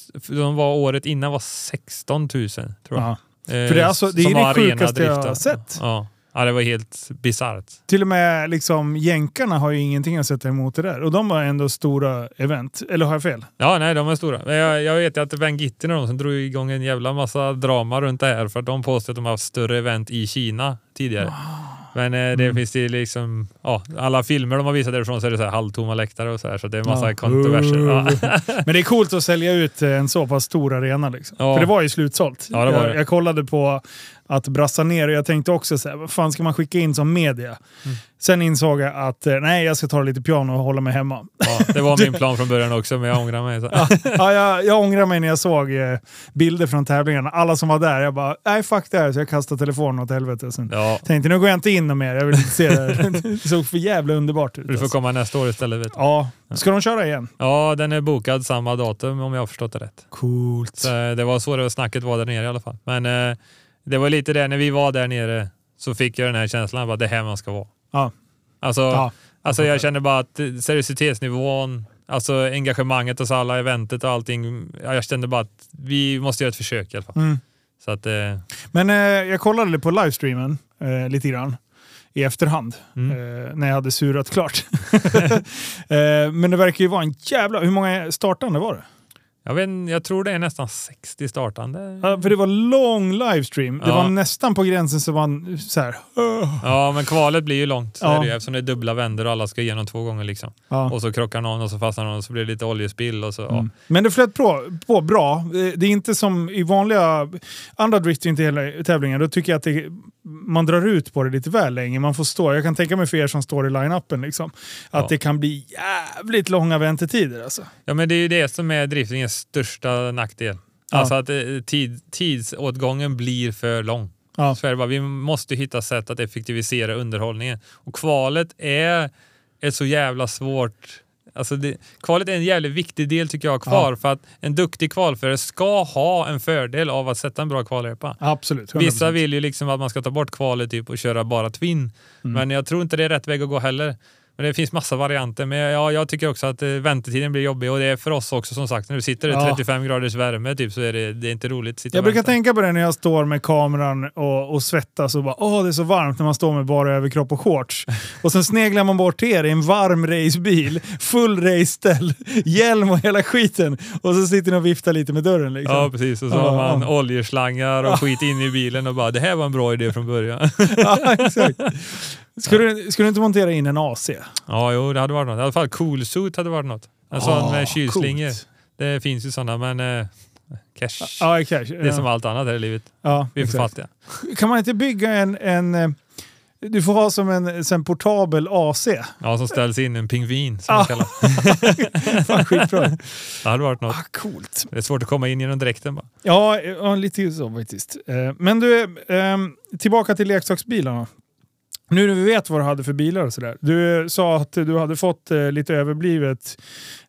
Speaker 2: de var året innan var 16 000 tror jag.
Speaker 1: För det är alltså det är det sjukaste jag har sett.
Speaker 2: Ja, det var helt bizarrt.
Speaker 1: Till och med liksom jänkarna har ju ingenting att sätta emot det där. Och de har ändå stora event. Eller har jag fel?
Speaker 2: Ja, nej, de är stora. Jag vet att Ben Gittner och de som drog igång en jävla massa drama runt det här för att de påstår att de har haft större event i Kina tidigare. Men det finns ju liksom, alla filmer de har visat därifrån så är det så här halvtomma läktare och så här, så det är massa kontroverser.
Speaker 1: Men det är coolt att sälja ut en så pass stor arena liksom. För det var ju slutsålt.
Speaker 2: Ja, det var det.
Speaker 1: Jag kollade på att brassa ner och jag tänkte också så här, vad fan ska man skicka in som media? Sen insåg jag att nej, jag ska ta lite piano och hålla mig hemma.
Speaker 2: Ja, det var min plan från början också, men jag ångrar mig. Så.
Speaker 1: Jag ångrar mig när jag såg bilder från tävlingarna. Alla som var där, jag bara, nej fuck det här. Så jag kastade telefonen åt helvete. Sen tänkte, nu går jag inte in mer. Jag vill inte se det. Det såg för jävla underbart ut.
Speaker 2: Du får komma nästa år istället. Vet du.
Speaker 1: Ja, ska de köra igen?
Speaker 2: Ja, den är bokad samma datum om jag har förstått det rätt.
Speaker 1: Coolt.
Speaker 2: Så, det var så det snacket var där nere i alla fall. Men det var lite det, när vi var där nere så fick jag den här känslan att det här man ska vara.
Speaker 1: Ja.
Speaker 2: Alltså jag känner bara att seriositetsnivån, alltså engagemanget hos alla, eventet och allting, jag kände bara att vi måste göra ett försök i alla fall. Så att,
Speaker 1: Men jag kollade på livestreamen lite grann i efterhand när jag hade surat klart. Men det verkar ju vara en jävla... Hur många startande var det?
Speaker 2: Jag tror det är nästan 60 startande.
Speaker 1: Ja, för det var lång livestream. Det var nästan på gränsen så man så här.
Speaker 2: Ja, men kvalet blir ju långt. Så är det ju, eftersom det är dubbla vändor och alla ska igenom 2 gånger liksom. Ja. Och så krockar någon och så fastnar någon och så blir det lite oljespill och så.
Speaker 1: Men det flöt på bra. Det är inte som i vanliga andra drifting-tävlingar. Då tycker jag att man drar ut på det lite väl länge. Man får stå. Jag kan tänka mig för er som står i line-upen liksom, att det kan bli jävligt långa väntetider alltså. Ja,
Speaker 2: men det är ju det som är driftingens största nackdel. Alltså att tidsåtgången blir för lång. Ja. Så är det bara, vi måste hitta sätt att effektivisera underhållningen. Och kvalet är ett så jävla svårt Alltså kvalet är en jävligt viktig del tycker jag kvar för att en duktig kvalförare ska ha en fördel av att sätta en bra kvalrepa.
Speaker 1: Absolut. 100%.
Speaker 2: Vissa vill ju liksom att man ska ta bort kvalet typ och köra bara twin. Men jag tror inte det är rätt väg att gå heller. Men det finns massa varianter. Men jag tycker också att väntetiden blir jobbig. Och det är för oss också som sagt. När du sitter i 35 graders värme typ, så är det är inte roligt.
Speaker 1: Jag brukar tänka på det när jag står med kameran och svettas och bara det är så varmt när man står med bara överkropp och shorts. Och sen sneglar man bort till er i en varm racebil. Full raceställ. Hjälm och hela skiten. Och så sitter ni och viftar lite med dörren. Liksom.
Speaker 2: Ja, precis. Och så har man oljeslangar och skit in i bilen och bara, det här var en bra idé från början.
Speaker 1: Ja, exakt. Ska du inte montera in en AC?
Speaker 2: Ja, jo, det hade varit något. I alla fall coolsuit hade varit något. En sån med kylslingor. Det finns ju sådana, men cash.
Speaker 1: Ja, cash.
Speaker 2: Det är som allt annat här i livet.
Speaker 1: Ja,
Speaker 2: vi är för fattiga.
Speaker 1: Kan man inte bygga en du får ha som en portabel AC?
Speaker 2: Ja, som ställs in en pingvin som man kallar.
Speaker 1: Fan, skitbra.
Speaker 2: Det hade varit något.
Speaker 1: Coolt.
Speaker 2: Det är svårt att komma in genom dräkten bara.
Speaker 1: Ja, lite så faktiskt. Men du, tillbaka till leksaksbilarna. Nu när vi vet vad du hade för bilar och sådär. Du sa att du hade fått lite överblivet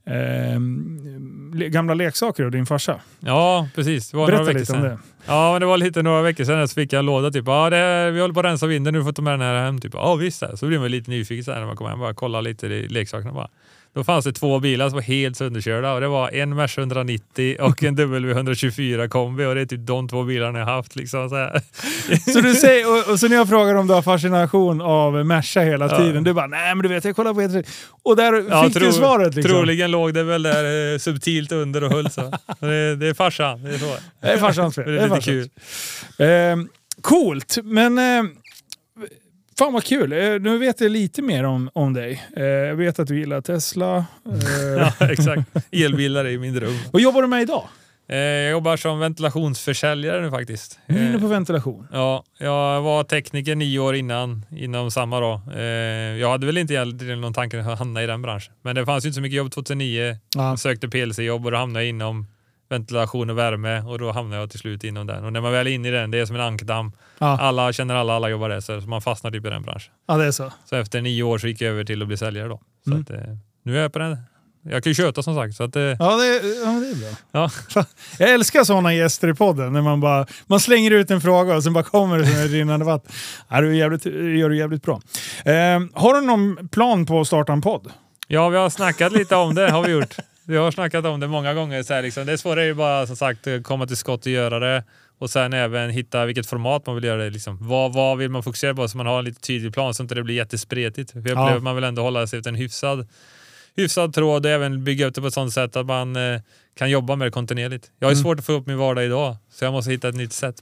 Speaker 1: gamla leksaker av din farsa.
Speaker 2: Ja, precis. Det var
Speaker 1: berätta
Speaker 2: några veckor
Speaker 1: lite
Speaker 2: sedan.
Speaker 1: om det.
Speaker 2: Ja, men det var lite några veckor sedan så fick jag en låda typ. Ja, vi håller på att rensa vinden, nu får ta med den här hem typ. Ja, visst det. Så blir man lite nyfiken så här när man kommer hem och bara kolla lite i leksakerna bara. Då fanns det 2 bilar som var helt sönderkörda och det var en Merc 190 och en W124 kombi och det är typ de 2 bilarna jag haft liksom så här.
Speaker 1: Så du säger, och så när jag frågar om du har fascination av Merca hela tiden, du bara, nej men du vet, jag kollar på E3. Och där fick du svaret liksom.
Speaker 2: Troligen låg det väl där subtilt under och höll så. Det är farsan, det är så.
Speaker 1: Det är farsans fel.
Speaker 2: Det är lite kul.
Speaker 1: Coolt, men fan vad kul. Nu vet jag lite mer om dig. Jag vet att du gillar Tesla.
Speaker 2: Ja, exakt. Elbilar är min dröm.
Speaker 1: Vad jobbar du med idag?
Speaker 2: Jag jobbar som ventilationsförsäljare nu faktiskt.
Speaker 1: Nu är inne på ventilation.
Speaker 2: Ja, jag var tekniker 9 år inom samma då. Jag hade väl inte egentligen någon tanke att hamna i den branschen. Men det fanns ju inte så mycket jobb 2009. Jag sökte PLC-jobb och då hamnade jag inom ventilation och värme och då hamnar jag till slut inom den. Och när man väl är inne i den, det är som en ankdamm. Alla känner alla jobbar där, så man fastnar typ i den branschen.
Speaker 1: Ja, det är så.
Speaker 2: Så efter 9 år så gick jag över till att bli säljare då. Så att, nu är jag på den. Jag kan ju köta som sagt. Så att,
Speaker 1: det är bra.
Speaker 2: Ja.
Speaker 1: Jag älskar sådana gäster i podden när man slänger ut en fråga och sen bara kommer det som en rinnande vatten. Ja, det gör du jävligt bra. Har du någon plan på att starta en podd?
Speaker 2: Ja, vi har snackat lite om det, har vi gjort. Vi har snackat om det många gånger. Så här, liksom. Det svåra är ju bara som sagt komma till skott och göra det. Och sen även hitta vilket format man vill göra det. Liksom. Vad vill man fokusera på så man har en lite tydlig plan så inte det blir jättespretigt. För jag upplever att man vill ändå hålla sig efter en hyfsad tråd och även bygga upp det på ett sånt sätt att man kan jobba med det kontinuerligt. Jag har svårt att få upp min vardag idag så jag måste hitta ett nytt sätt.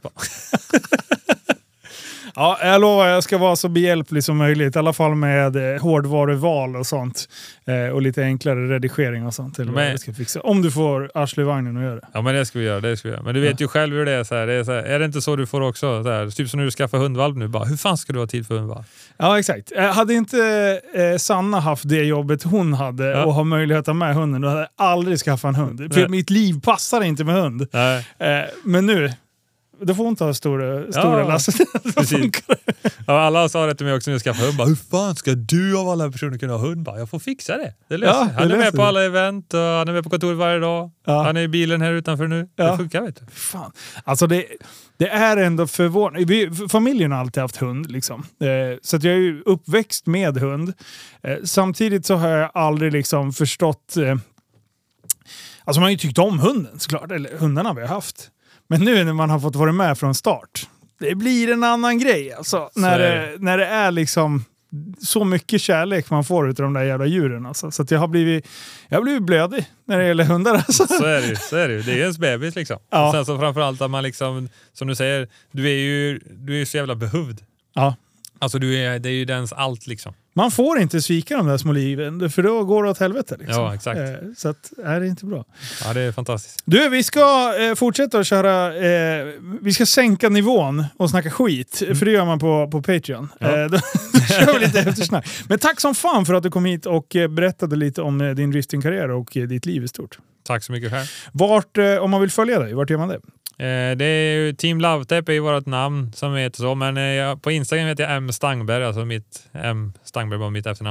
Speaker 1: Ja, jag lovar, jag ska vara så behjälplig som möjligt. I alla fall med hårdvaruval och sånt. Och lite enklare redigering och sånt. Eller vad jag ska fixa. Om du får Ashley-vagnen att göra det.
Speaker 2: Ja, men det ska vi göra. Men du vet ju själv hur det är. Så här. Är det inte så du får också? Så här, typ som när du skaffar hundvalp nu. Bara, hur fan ska du ha tid för hundvalp?
Speaker 1: Ja, exakt. Hade inte Sanna haft det jobbet hon hade och ha möjlighet att ha med hunden, då hade jag aldrig skaffat en hund. För mitt liv passar inte med hund. Men nu... Då får hon ta stora lasset.
Speaker 2: Ja, alla sa det till mig också när jag skaffade hund. Hur fan ska du av alla personer kunna ha hund? Jag får fixa det. Det löser. Han är med på alla event och han är med på kontoret varje dag. Han är i bilen här utanför nu. Det funkar, vet du.
Speaker 1: Fan. Alltså det är ändå förvånande. Familjen har alltid haft hund. Liksom. Så att jag är ju uppväxt med hund. Samtidigt så har jag aldrig liksom förstått... Alltså man har ju tyckt om hunden såklart. Eller hundarna vi har haft. Men nu när man har fått vara med från start, det blir en annan grej. Alltså, när det är liksom så mycket kärlek man får ut av de där jävla djuren. Alltså. Så att jag har blivit blödig när det gäller hundar. Alltså.
Speaker 2: Så är det ju. Det är ju ens bebis liksom. Och sen så framförallt att man liksom, som du säger, du är ju så jävla behövd. Ja. Alltså det är ju dens allt liksom.
Speaker 1: Man får inte svika de där små liven, för då går det åt helvete. Liksom.
Speaker 2: Ja, exakt.
Speaker 1: Så att, är det inte bra.
Speaker 2: Ja, det är fantastiskt.
Speaker 1: Du, vi ska fortsätta att köra... vi ska sänka nivån och snacka skit. För det gör man på Patreon. Då kör vi lite eftersnack. Men tack som fan för att du kom hit och berättade lite om din driftingkarriär och ditt liv i stort.
Speaker 2: Tack så mycket själv.
Speaker 1: Om man vill följa dig, vart gör man det?
Speaker 2: Det är ju Team Lovetap är ju vårt namn som heter så, men på Instagram heter jag M. Stangberg, alltså mitt M. Stangberg var mitt efternamn.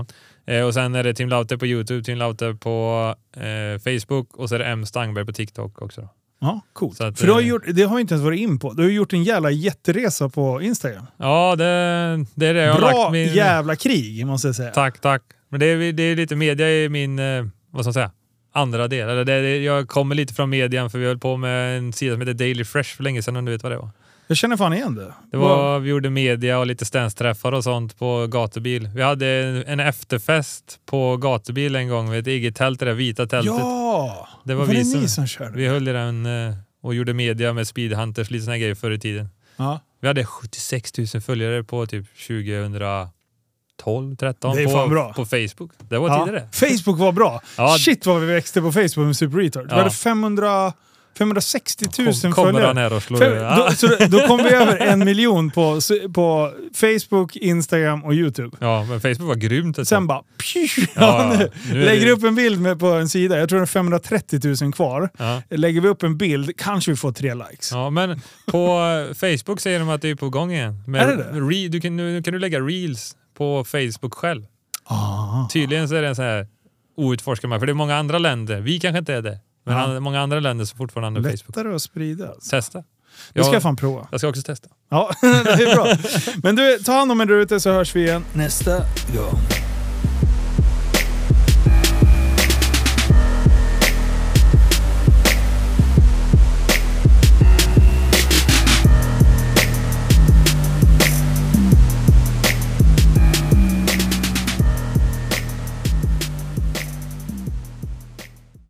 Speaker 2: Och sen är det Tim Lauter på YouTube, Tim Lauter på Facebook och så är det M. Stangberg på TikTok också. Då.
Speaker 1: Ja, coolt. Att, för det har vi inte ens varit in på. Du har gjort en jävla jätteresa på Instagram.
Speaker 2: Ja, det är det. Jag har
Speaker 1: bra lagt jävla krig, måste jag säga.
Speaker 2: Tack. Men det är lite media i min, vad ska man säga, andra del. Eller jag kommer lite från median för vi höll på med en sida som heter Daily Fresh för länge sedan, om du vet vad det var.
Speaker 1: Jag känner fan igen det.
Speaker 2: Vi gjorde media och lite stänsträffar och sånt på gatubil. Vi hade en efterfest på gatubil en gång med ett eget tält, det där vita tältet.
Speaker 1: Ja!
Speaker 2: Det var ni som körde. Vi höll i den och gjorde media med Speedhunters, lite såna grejer förr i tiden.
Speaker 1: Ja.
Speaker 2: Vi hade 76 000 följare på typ 2012, 13 på Facebook. Det var tidigare.
Speaker 1: Facebook var bra. Ja. Shit vad vi växte på Facebook med Super Retard. Vi hade 560 000 följare. Då kom vi över 1 miljon på Facebook, Instagram och YouTube.
Speaker 2: Ja, men Facebook var grymt.
Speaker 1: Sen bara lägger upp en bild på en sida. Jag tror det är 530 000 kvar. Ja. Lägger vi upp en bild kanske vi får 3 likes.
Speaker 2: Ja, men på Facebook säger de att det är på gång igen. Men
Speaker 1: är det?
Speaker 2: Nu kan du lägga reels på Facebook själv.
Speaker 1: Ah.
Speaker 2: Tydligen så är det en så här outforskad marknad. För det är många andra länder. Vi kanske inte är det. Men många andra länder som fortfarande
Speaker 1: lättare
Speaker 2: Facebook.
Speaker 1: Lättare att sprida.
Speaker 2: Testa.
Speaker 1: Det ska jag fan prova.
Speaker 2: Jag ska också testa.
Speaker 1: Ja, det är bra. Men du, ta hand om er där ute så hörs vi igen nästa gång.